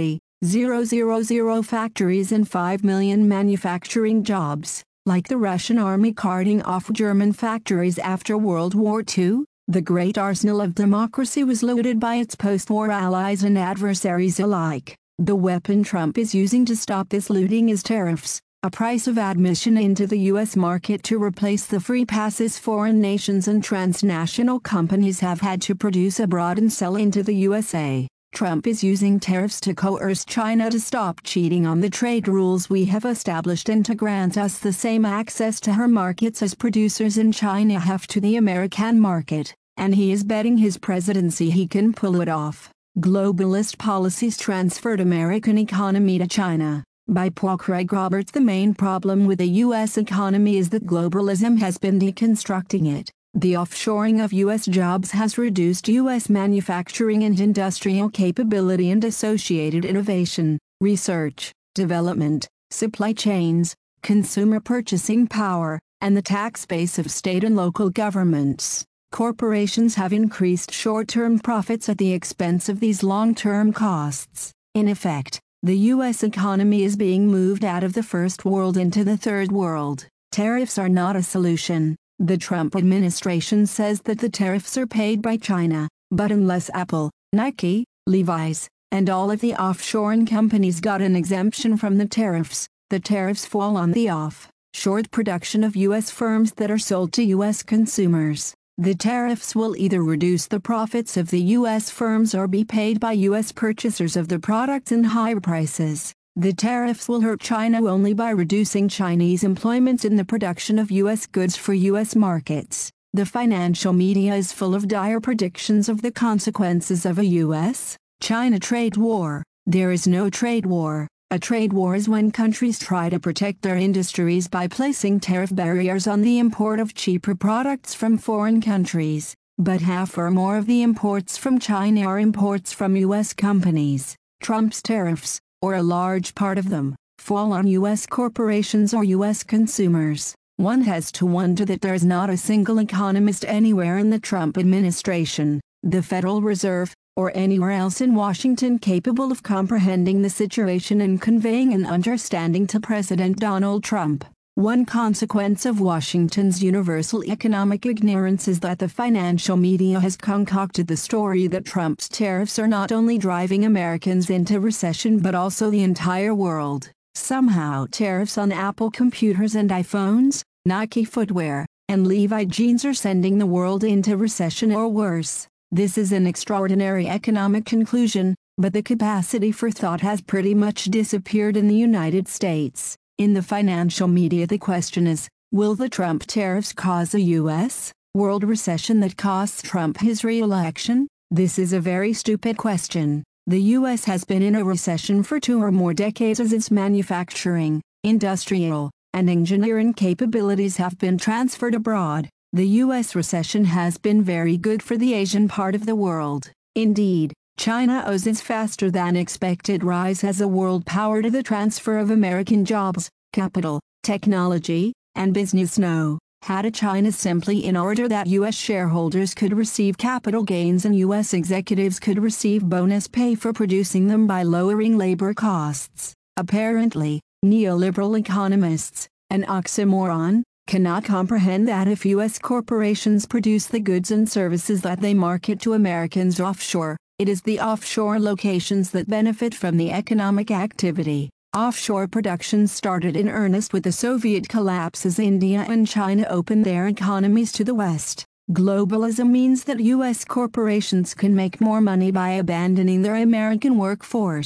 70,000 factories and 5 million manufacturing jobs, like the Russian army carting off German factories after World War II. The great arsenal of democracy was looted by its post-war allies and adversaries alike. The weapon Trump is using to stop this looting is tariffs, a price of admission into the U.S. market to replace the free passes foreign nations and transnational companies have had to produce abroad and sell into the USA. Trump is using tariffs to coerce China to stop cheating on the trade rules we have established and to grant us the same access to her markets as producers in China have to the American market, and he is betting his presidency he can pull it off. Globalist policies transferred American economy to China. By Paul Craig Roberts. The main problem with the U.S. economy is that globalism has been deconstructing it. The offshoring of U.S. jobs has reduced U.S. manufacturing and industrial capability and associated innovation, research, development, supply chains, consumer purchasing power, and the tax base of state and local governments. Corporations have increased short-term profits at the expense of these long-term costs. In effect, the U.S. economy is being moved out of the first world into the third world. Tariffs are not a solution. The Trump administration says that the tariffs are paid by China, but unless Apple, Nike, Levi's, and all of the offshoring companies got an exemption from the tariffs fall on the offshore production of U.S. firms that are sold to U.S. consumers. The tariffs will either reduce the profits of the U.S. firms or be paid by U.S. purchasers of the products in higher prices. The tariffs will hurt China only by reducing Chinese employment in the production of U.S. goods for U.S. markets. The financial media is full of dire predictions of the consequences of a U.S.-China trade war. There is no trade war. A trade war is when countries try to protect their industries by placing tariff barriers on the import of cheaper products from foreign countries, but half or more of the imports from China are imports from U.S. companies. Trump's tariffs, or a large part of them, fall on U.S. corporations or U.S. consumers. One has to wonder that there is not a single economist anywhere in the Trump administration, the Federal Reserve, or anywhere else in Washington capable of comprehending the situation and conveying an understanding to President Donald Trump. One consequence of Washington's universal economic ignorance is that the financial media has concocted the story that Trump's tariffs are not only driving Americans into recession but also the entire world. Somehow tariffs on Apple computers and iPhones, Nike footwear, and Levi jeans are sending the world into recession or worse. This is an extraordinary economic conclusion, but the capacity for thought has pretty much disappeared in the United States. In the financial media the question is, will the Trump tariffs cause a U.S. world recession that costs Trump his re-election? This is a very stupid question. The U.S. has been in a recession for 2 or more decades as its manufacturing, industrial, and engineering capabilities have been transferred abroad. The U.S. recession has been very good for the Asian part of the world. Indeed, China owes its faster than expected rise as a world power to the transfer of American jobs, capital, technology, and business know-how to China simply in order that U.S. shareholders could receive capital gains and U.S. executives could receive bonus pay for producing them by lowering labor costs. Apparently, neoliberal economists, an oxymoron, cannot comprehend that if U.S. corporations produce the goods and services that they market to Americans offshore, it is the offshore locations that benefit from the economic activity. Offshore production started in earnest with the Soviet collapse as India and China opened their economies to the West. Globalism means that U.S. corporations can make more money by abandoning their American workforce.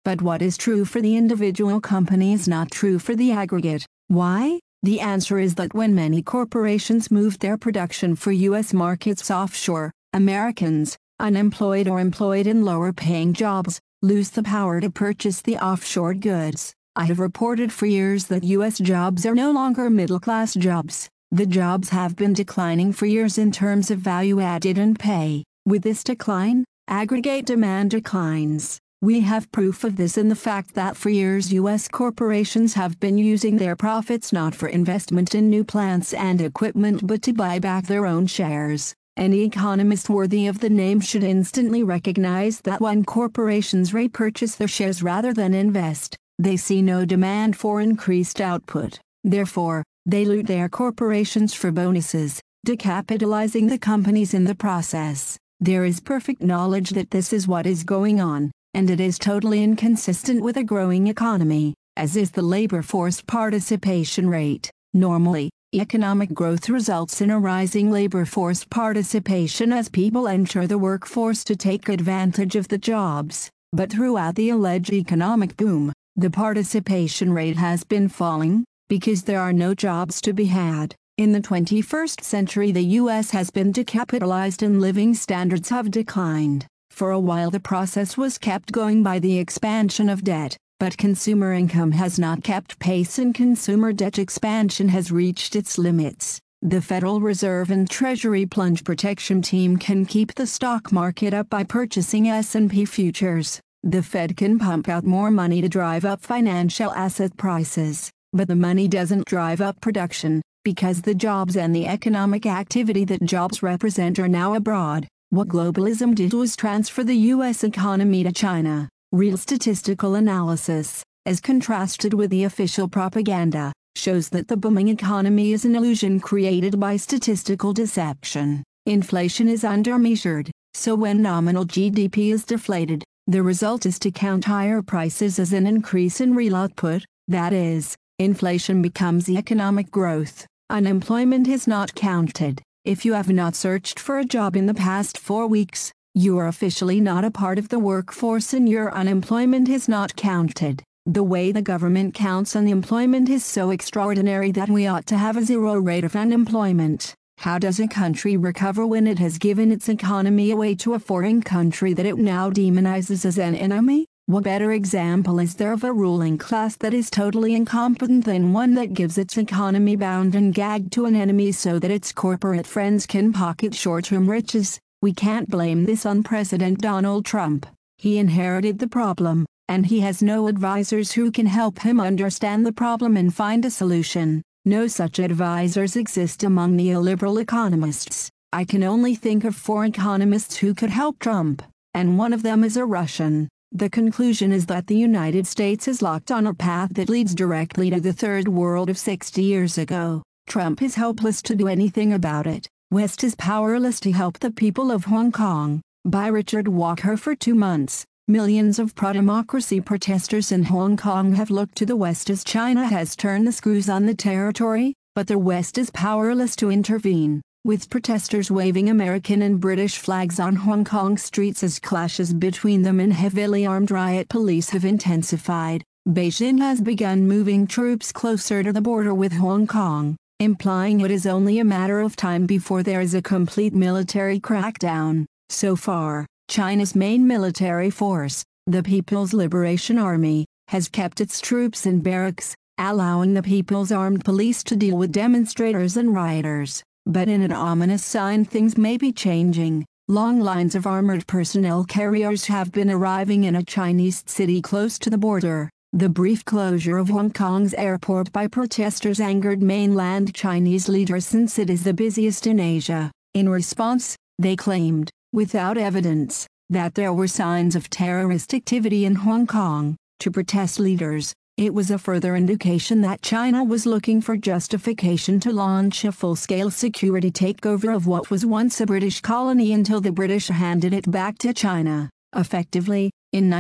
But what is true for the individual company is not true for the aggregate. Why? The answer is that when many corporations moved their production for U.S. markets offshore, Americans, unemployed or employed in lower-paying jobs, lose the power to purchase the offshore goods. I have reported for years that U.S. jobs are no longer middle-class jobs. The jobs have been declining for years in terms of value added and pay. With this decline, aggregate demand declines. We have proof of this in the fact that for years U.S. corporations have been using their profits not for investment in new plants and equipment but to buy back their own shares. Any economist worthy of the name should instantly recognize that when corporations repurchase their shares rather than invest, they see no demand for increased output. Therefore, they loot their corporations for bonuses, decapitalizing the companies in the process. There is perfect knowledge that this is what is going on, and it is totally inconsistent with a growing economy, as is the labor force participation rate. Normally, economic growth results in a rising labor force participation as people enter the workforce to take advantage of the jobs, but throughout the alleged economic boom, the participation rate has been falling, because there are no jobs to be had. In the 21st century the U.S. has been decapitalized and living standards have declined. For a while the process was kept going by the expansion of debt, but consumer income has not kept pace and consumer debt expansion has reached its limits. The Federal Reserve and Treasury Plunge Protection Team can keep the stock market up by purchasing S&P futures. The Fed can pump out more money to drive up financial asset prices, but the money doesn't drive up production, because the jobs and the economic activity that jobs represent are now abroad. What globalism did was transfer the U.S. economy to China. Real statistical analysis, as contrasted with the official propaganda, shows that the booming economy is an illusion created by statistical deception. Inflation is undermeasured, so when nominal GDP is deflated, the result is to count higher prices as an increase in real output, that is, inflation becomes economic growth. Unemployment is not counted. If you have not searched for a job in the past 4 weeks, you are officially not a part of the workforce and your unemployment is not counted. The way the government counts unemployment is so extraordinary that we ought to have a zero rate of unemployment. How does a country recover when it has given its economy away to a foreign country that it now demonizes as an enemy? What better example is there of a ruling class that is totally incompetent than one that gives its economy bound and gagged to an enemy so that its corporate friends can pocket short-term riches? We can't blame this on President Donald Trump. He inherited the problem, and he has no advisors who can help him understand the problem and find a solution. No such advisors exist among the illiberal economists. I can only think of 4 economists who could help Trump, and one of them is a Russian. The conclusion is that the United States is locked on a path that leads directly to the third world of 60 years ago. Trump is helpless to do anything about it. West is powerless to help the people of Hong Kong. By Richard Walker. For 2 months, millions of pro-democracy protesters in Hong Kong have looked to the West as China has turned the screws on the territory, but the West is powerless to intervene, with protesters waving American and British flags on Hong Kong streets as clashes between them and heavily armed riot police have intensified. Beijing has begun moving troops closer to the border with Hong Kong, implying it is only a matter of time before there is a complete military crackdown. So far, China's main military force, the People's Liberation Army, has kept its troops in barracks, allowing the People's Armed Police to deal with demonstrators and rioters. But in an ominous sign things may be changing. Long lines of armored personnel carriers have been arriving in a Chinese city close to the border. The brief closure of Hong Kong's airport by protesters angered mainland Chinese leaders since it is the busiest in Asia. In response, they claimed, without evidence, that there were signs of terrorist activity in Hong Kong. To protest leaders, it was a further indication that China was looking for justification to launch a full-scale security takeover of what was once a British colony until the British handed it back to China. Effectively, in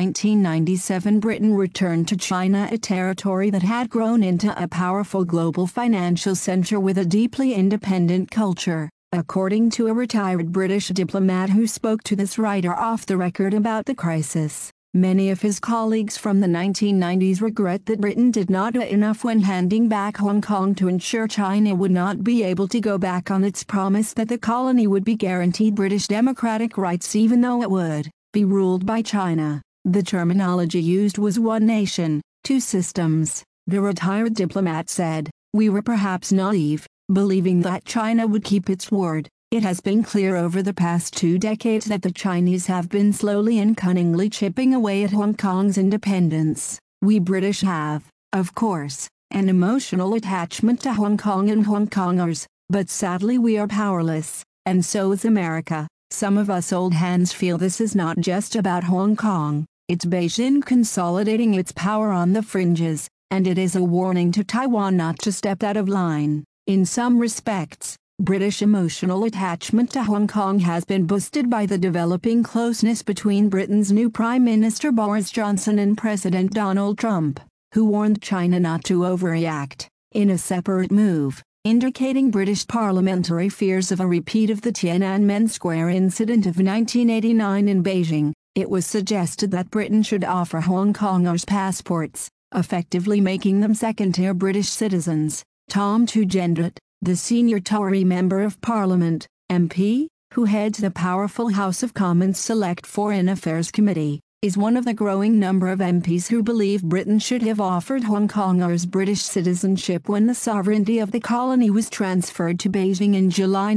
1997 Britain returned to China a territory that had grown into a powerful global financial center with a deeply independent culture. According to a retired British diplomat who spoke to this writer off the record about the crisis, Many of his colleagues from the 1990s regret that Britain did not do enough when handing back Hong Kong to ensure China would not be able to go back on its promise that the colony would be guaranteed British democratic rights even though it would be ruled by China. The terminology used was one nation, two systems, the retired diplomat said. We were perhaps naive, believing that China would keep its word. It has been clear over the past 2 decades that the Chinese have been slowly and cunningly chipping away at Hong Kong's independence. We British have, of course, an emotional attachment to Hong Kong and Hong Kongers, but sadly we are powerless, and so is America. Some of us old hands feel this is not just about Hong Kong, it's Beijing consolidating its power on the fringes, and it is a warning to Taiwan not to step out of line. In some respects, British emotional attachment to Hong Kong has been boosted by the developing closeness between Britain's new Prime Minister Boris Johnson and President Donald Trump, who warned China not to overreact, in a separate move, indicating British parliamentary fears of a repeat of the Tiananmen Square incident of 1989 in Beijing. It was suggested that Britain should offer Hong Kongers passports, effectively making them second-tier British citizens. Tom Tugendhat, the senior Tory Member of Parliament, MP, who heads the powerful House of Commons Select Foreign Affairs Committee, is one of the growing number of MPs who believe Britain should have offered Hong Kongers British citizenship when the sovereignty of the colony was transferred to Beijing in July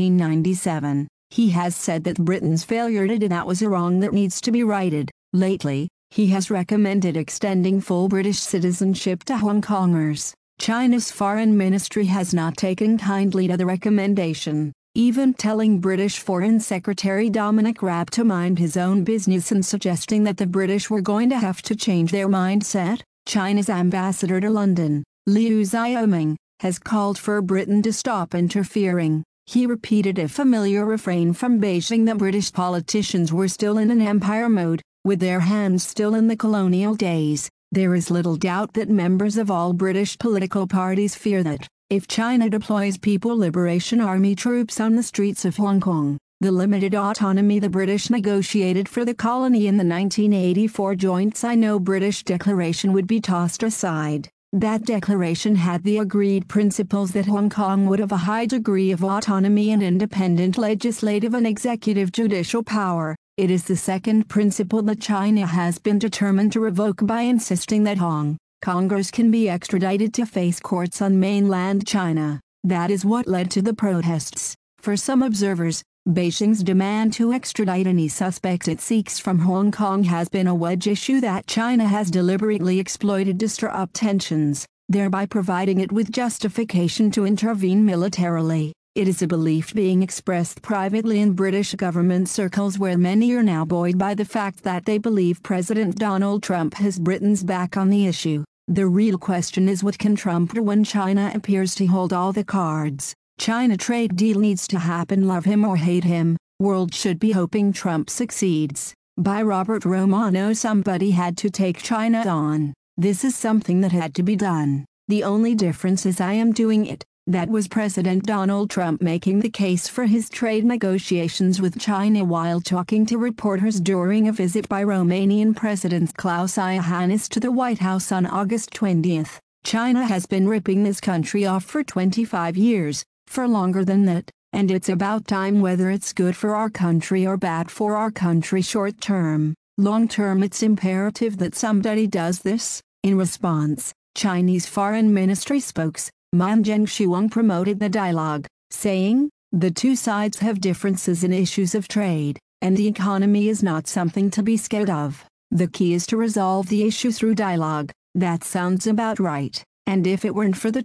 1997. He has said that Britain's failure to do that was a wrong that needs to be righted. Lately, he has recommended extending full British citizenship to Hong Kongers. China's foreign ministry has not taken kindly to the recommendation, even telling British Foreign Secretary Dominic Raab to mind his own business and suggesting that the British were going to have to change their mindset. China's ambassador to London, Liu Xiaoming, has called for Britain to stop interfering. He repeated a familiar refrain from Beijing that British politicians were still in an empire mode, with their hands still in the colonial days. There is little doubt that members of all British political parties fear that, if China deploys People Liberation Army troops on the streets of Hong Kong, the limited autonomy the British negotiated for the colony in the 1984 Joint Sino-British Declaration would be tossed aside. That declaration had the agreed principles that Hong Kong would have a high degree of autonomy and independent legislative and executive judicial power. It is the second principle that China has been determined to revoke by insisting that Hong Kongers can be extradited to face courts on mainland China. That is what led to the protests. For some observers, Beijing's demand to extradite any suspects it seeks from Hong Kong has been a wedge issue that China has deliberately exploited to stir up tensions, thereby providing it with justification to intervene militarily. It is a belief being expressed privately in British government circles where many are now buoyed by the fact that they believe President Donald Trump has Britain's back on the issue. The real question is what can Trump do when China appears to hold all the cards? China trade deal needs to happen, love him or hate him. World should be hoping Trump succeeds. By Robert Romano. Somebody had to take China on. This is something that had to be done. The only difference is I am doing it. That was President Donald Trump making the case for his trade negotiations with China while talking to reporters during a visit by Romanian President Klaus Iohannis to the White House on August 20. China has been ripping this country off for 25 years, for longer than that, and it's about time. Whether it's good for our country or bad for our country short term, long term, it's imperative that somebody does this. In response, Chinese Foreign Ministry spokesman Man Zhengshuang promoted the dialogue, saying, "The two sides have differences in issues of trade, and the economy is not something to be scared of. The key is to resolve the issue through dialogue." That sounds about right. And if it weren't for the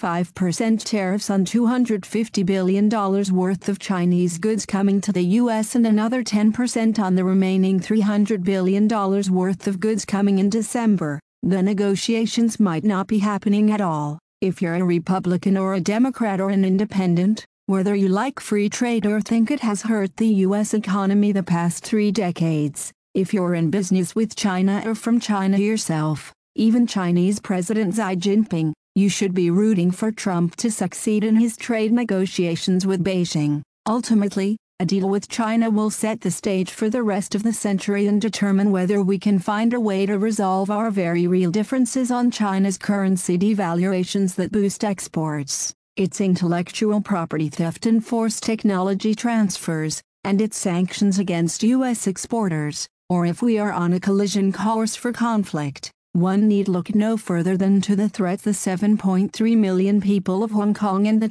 25% tariffs on $250 billion worth of Chinese goods coming to the U.S. and another 10% on the remaining $300 billion worth of goods coming in December, the negotiations might not be happening at all. If you're a Republican or a Democrat or an independent, whether you like free trade or think it has hurt the U.S. economy the past 3 decades, if you're in business with China or from China yourself, even Chinese President Xi Jinping, you should be rooting for Trump to succeed in his trade negotiations with Beijing. Ultimately, A deal with China will set the stage for the rest of the century and determine whether we can find a way to resolve our very real differences on China's currency devaluations that boost exports, its intellectual property theft and forced technology transfers, and its sanctions against U.S. exporters, or if we are on a collision course for conflict. One need look no further than to the threat the 7.3 million people of Hong Kong and the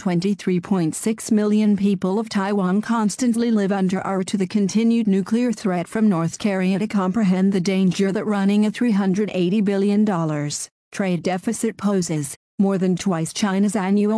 23.6 million people of Taiwan constantly live under are to the continued nuclear threat from North Korea to comprehend the danger that running a $380 billion trade deficit poses, more than twice China's annual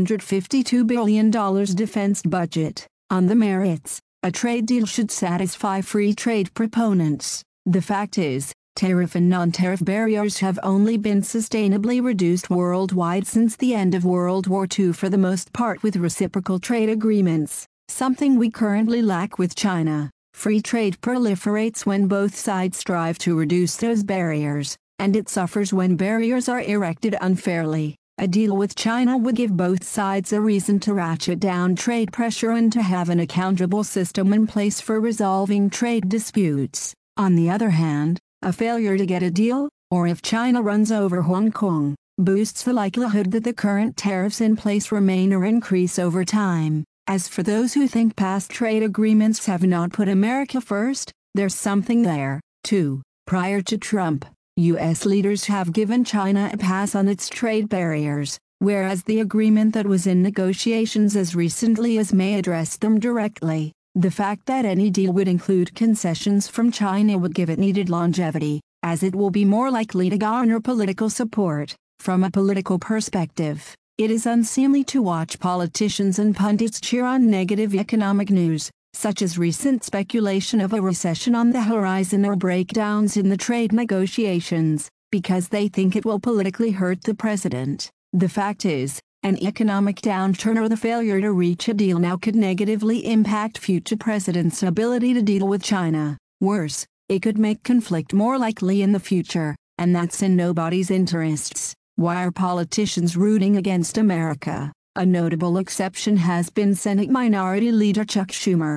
$152 billion defense budget. On the merits, a trade deal should satisfy free trade proponents. The fact is, tariff and non-tariff barriers have only been sustainably reduced worldwide since the end of World War II, for the most part with reciprocal trade agreements, something we currently lack with China. Free trade proliferates when both sides strive to reduce those barriers, and it suffers when barriers are erected unfairly. A deal with China would give both sides a reason to ratchet down trade pressure and to have an accountable system in place for resolving trade disputes. On the other hand, a failure to get a deal, or if China runs over Hong Kong, boosts the likelihood that the current tariffs in place remain or increase over time. As for those who think past trade agreements have not put America first, there's something there, too. Prior to Trump, U.S. leaders have given China a pass on its trade barriers, whereas the agreement that was in negotiations as recently as May addressed them directly. The fact that any deal would include concessions from China would give it needed longevity, as it will be more likely to garner political support. From a political perspective, it is unseemly to watch politicians and pundits cheer on negative economic news, such as recent speculation of a recession on the horizon or breakdowns in the trade negotiations, because they think it will politically hurt the president. The fact is, an economic downturn or the failure to reach a deal now could negatively impact future presidents' ability to deal with China. Worse, it could make conflict more likely in the future, and that's in nobody's interests. Why are politicians rooting against America? A notable exception has been Senate Minority Leader Chuck Schumer,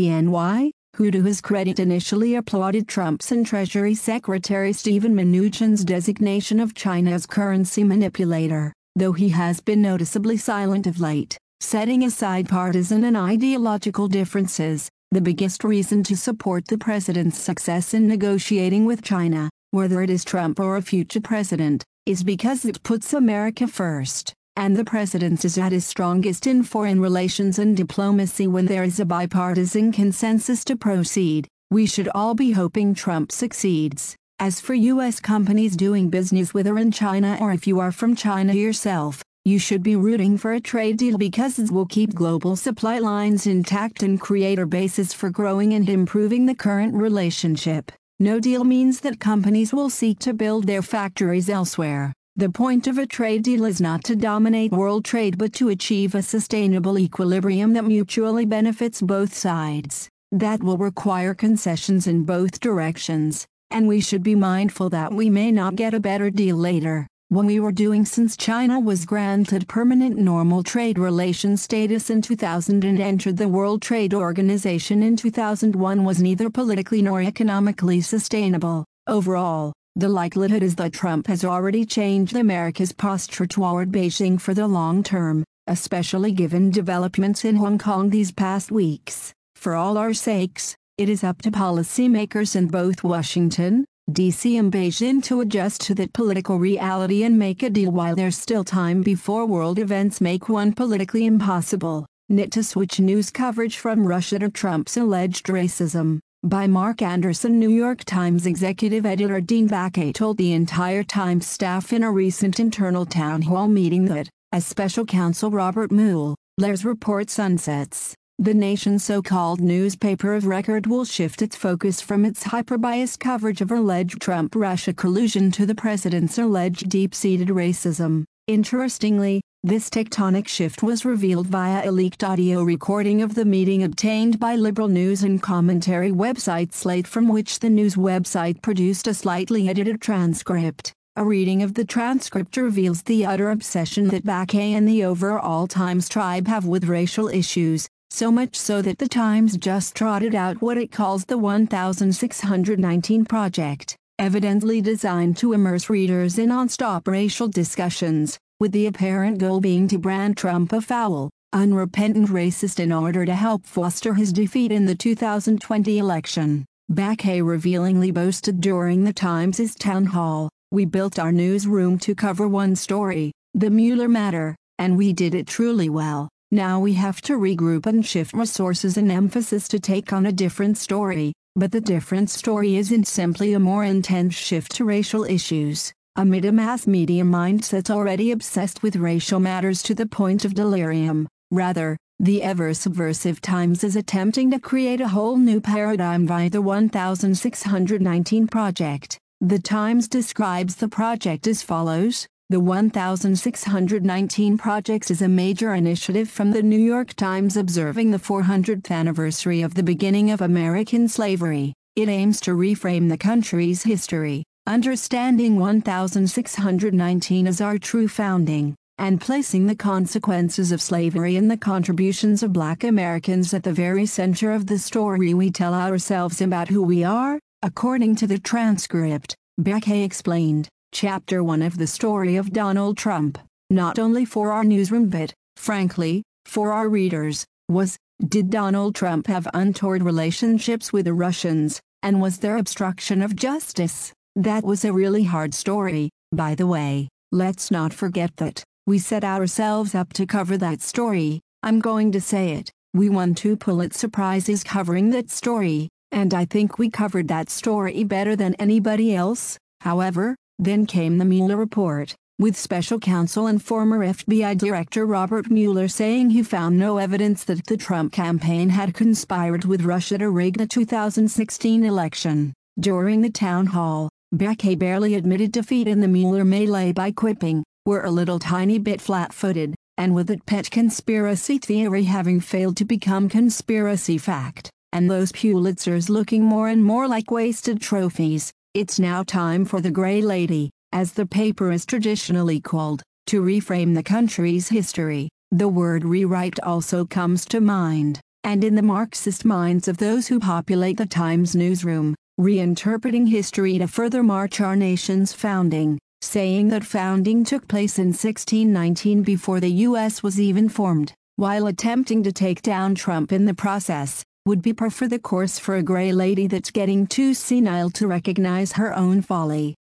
DNY, who to his credit initially applauded Trump's and Treasury Secretary Steven Mnuchin's designation of China as currency manipulator, though he has been noticeably silent of late. Setting aside partisan and ideological differences, the biggest reason to support the president's success in negotiating with China, whether it is Trump or a future president, is because it puts America first, and the president is at his strongest in foreign relations and diplomacy when there is a bipartisan consensus to proceed. We should all be hoping Trump succeeds. As for U.S. companies doing business with or in China, or if you are from China yourself, you should be rooting for a trade deal because it will keep global supply lines intact and create a basis for growing and improving the current relationship. No deal means that companies will seek to build their factories elsewhere. The point of a trade deal is not to dominate world trade but to achieve a sustainable equilibrium that mutually benefits both sides. That will require concessions in both directions, and we should be mindful that we may not get a better deal later. What we were doing since China was granted permanent normal trade relations status in 2000 and entered the World Trade Organization in 2001 was neither politically nor economically sustainable. Overall, the likelihood is that Trump has already changed America's posture toward Beijing for the long term, especially given developments in Hong Kong these past weeks. For all our sakes, it is up to policymakers in both Washington, D.C. and Beijing to adjust to that political reality and make a deal while there's still time before world events make one politically impossible. To switch news coverage from Russia to Trump's alleged racism. By Mark Anderson. New York Times executive editor Dean Baquet told the entire Times staff in a recent internal town hall meeting that, as special counsel Robert Mueller's report sunsets, the nation's so-called newspaper of record will shift its focus from its hyper-biased coverage of alleged Trump-Russia collusion to the president's alleged deep-seated racism. Interestingly, this tectonic shift was revealed via a leaked audio recording of the meeting obtained by liberal news and commentary website Slate, from which the news website produced a slightly edited transcript. A reading of the transcript reveals the utter obsession that Baquet and the overall Times tribe have with racial issues, so much so that the Times just trotted out what it calls the 1619 Project, evidently designed to immerse readers in non-stop racial discussions, with the apparent goal being to brand Trump a foul, unrepentant racist in order to help foster his defeat in the 2020 election. Bakke revealingly boasted during the Times' town hall, "We built our newsroom to cover one story, the Mueller matter, and we did it truly well. Now we have to regroup and shift resources and emphasis to take on a different story, but the different story isn't simply a more intense shift to racial issues, amid a mass media mindset already obsessed with racial matters to the point of delirium. Rather, the ever-subversive Times is attempting to create a whole new paradigm via the 1619 Project." The Times describes the project as follows: "The 1619 Project is a major initiative from the New York Times observing the 400th anniversary of the beginning of American slavery. It aims to reframe the country's history, understanding 1619 as our true founding, and placing the consequences of slavery and the contributions of Black Americans at the very center of the story we tell ourselves about who we are." According to the transcript, Bakke explained, Chapter 1 of the story of Donald Trump, not only for our newsroom but, frankly, for our readers, was, did Donald Trump have untoward relationships with the Russians, and was there obstruction of justice? That was a really hard story, by the way. Let's not forget that. We set ourselves up to cover that story. I'm going to say it. We won 2 Pulitzer Prizes covering that story, and I think we covered that story better than anybody else. However, then came the Mueller report, with special counsel and former FBI Director Robert Mueller saying he found no evidence that the Trump campaign had conspired with Russia to rig the 2016 election. During the town hall, Bakke barely admitted defeat in the Mueller melee by quipping, "We're a little tiny bit flat-footed," and with that pet conspiracy theory having failed to become conspiracy fact, and those Pulitzers looking more and more like wasted trophies, it's now time for the Gray Lady, as the paper is traditionally called, to reframe the country's history. The word rewrite also comes to mind, and in the Marxist minds of those who populate the Times newsroom, reinterpreting history to further march our nation's founding, saying that founding took place in 1619 before the U.S. was even formed, while attempting to take down Trump in the process, would be par for the course for a Gray Lady that's getting too senile to recognize her own folly.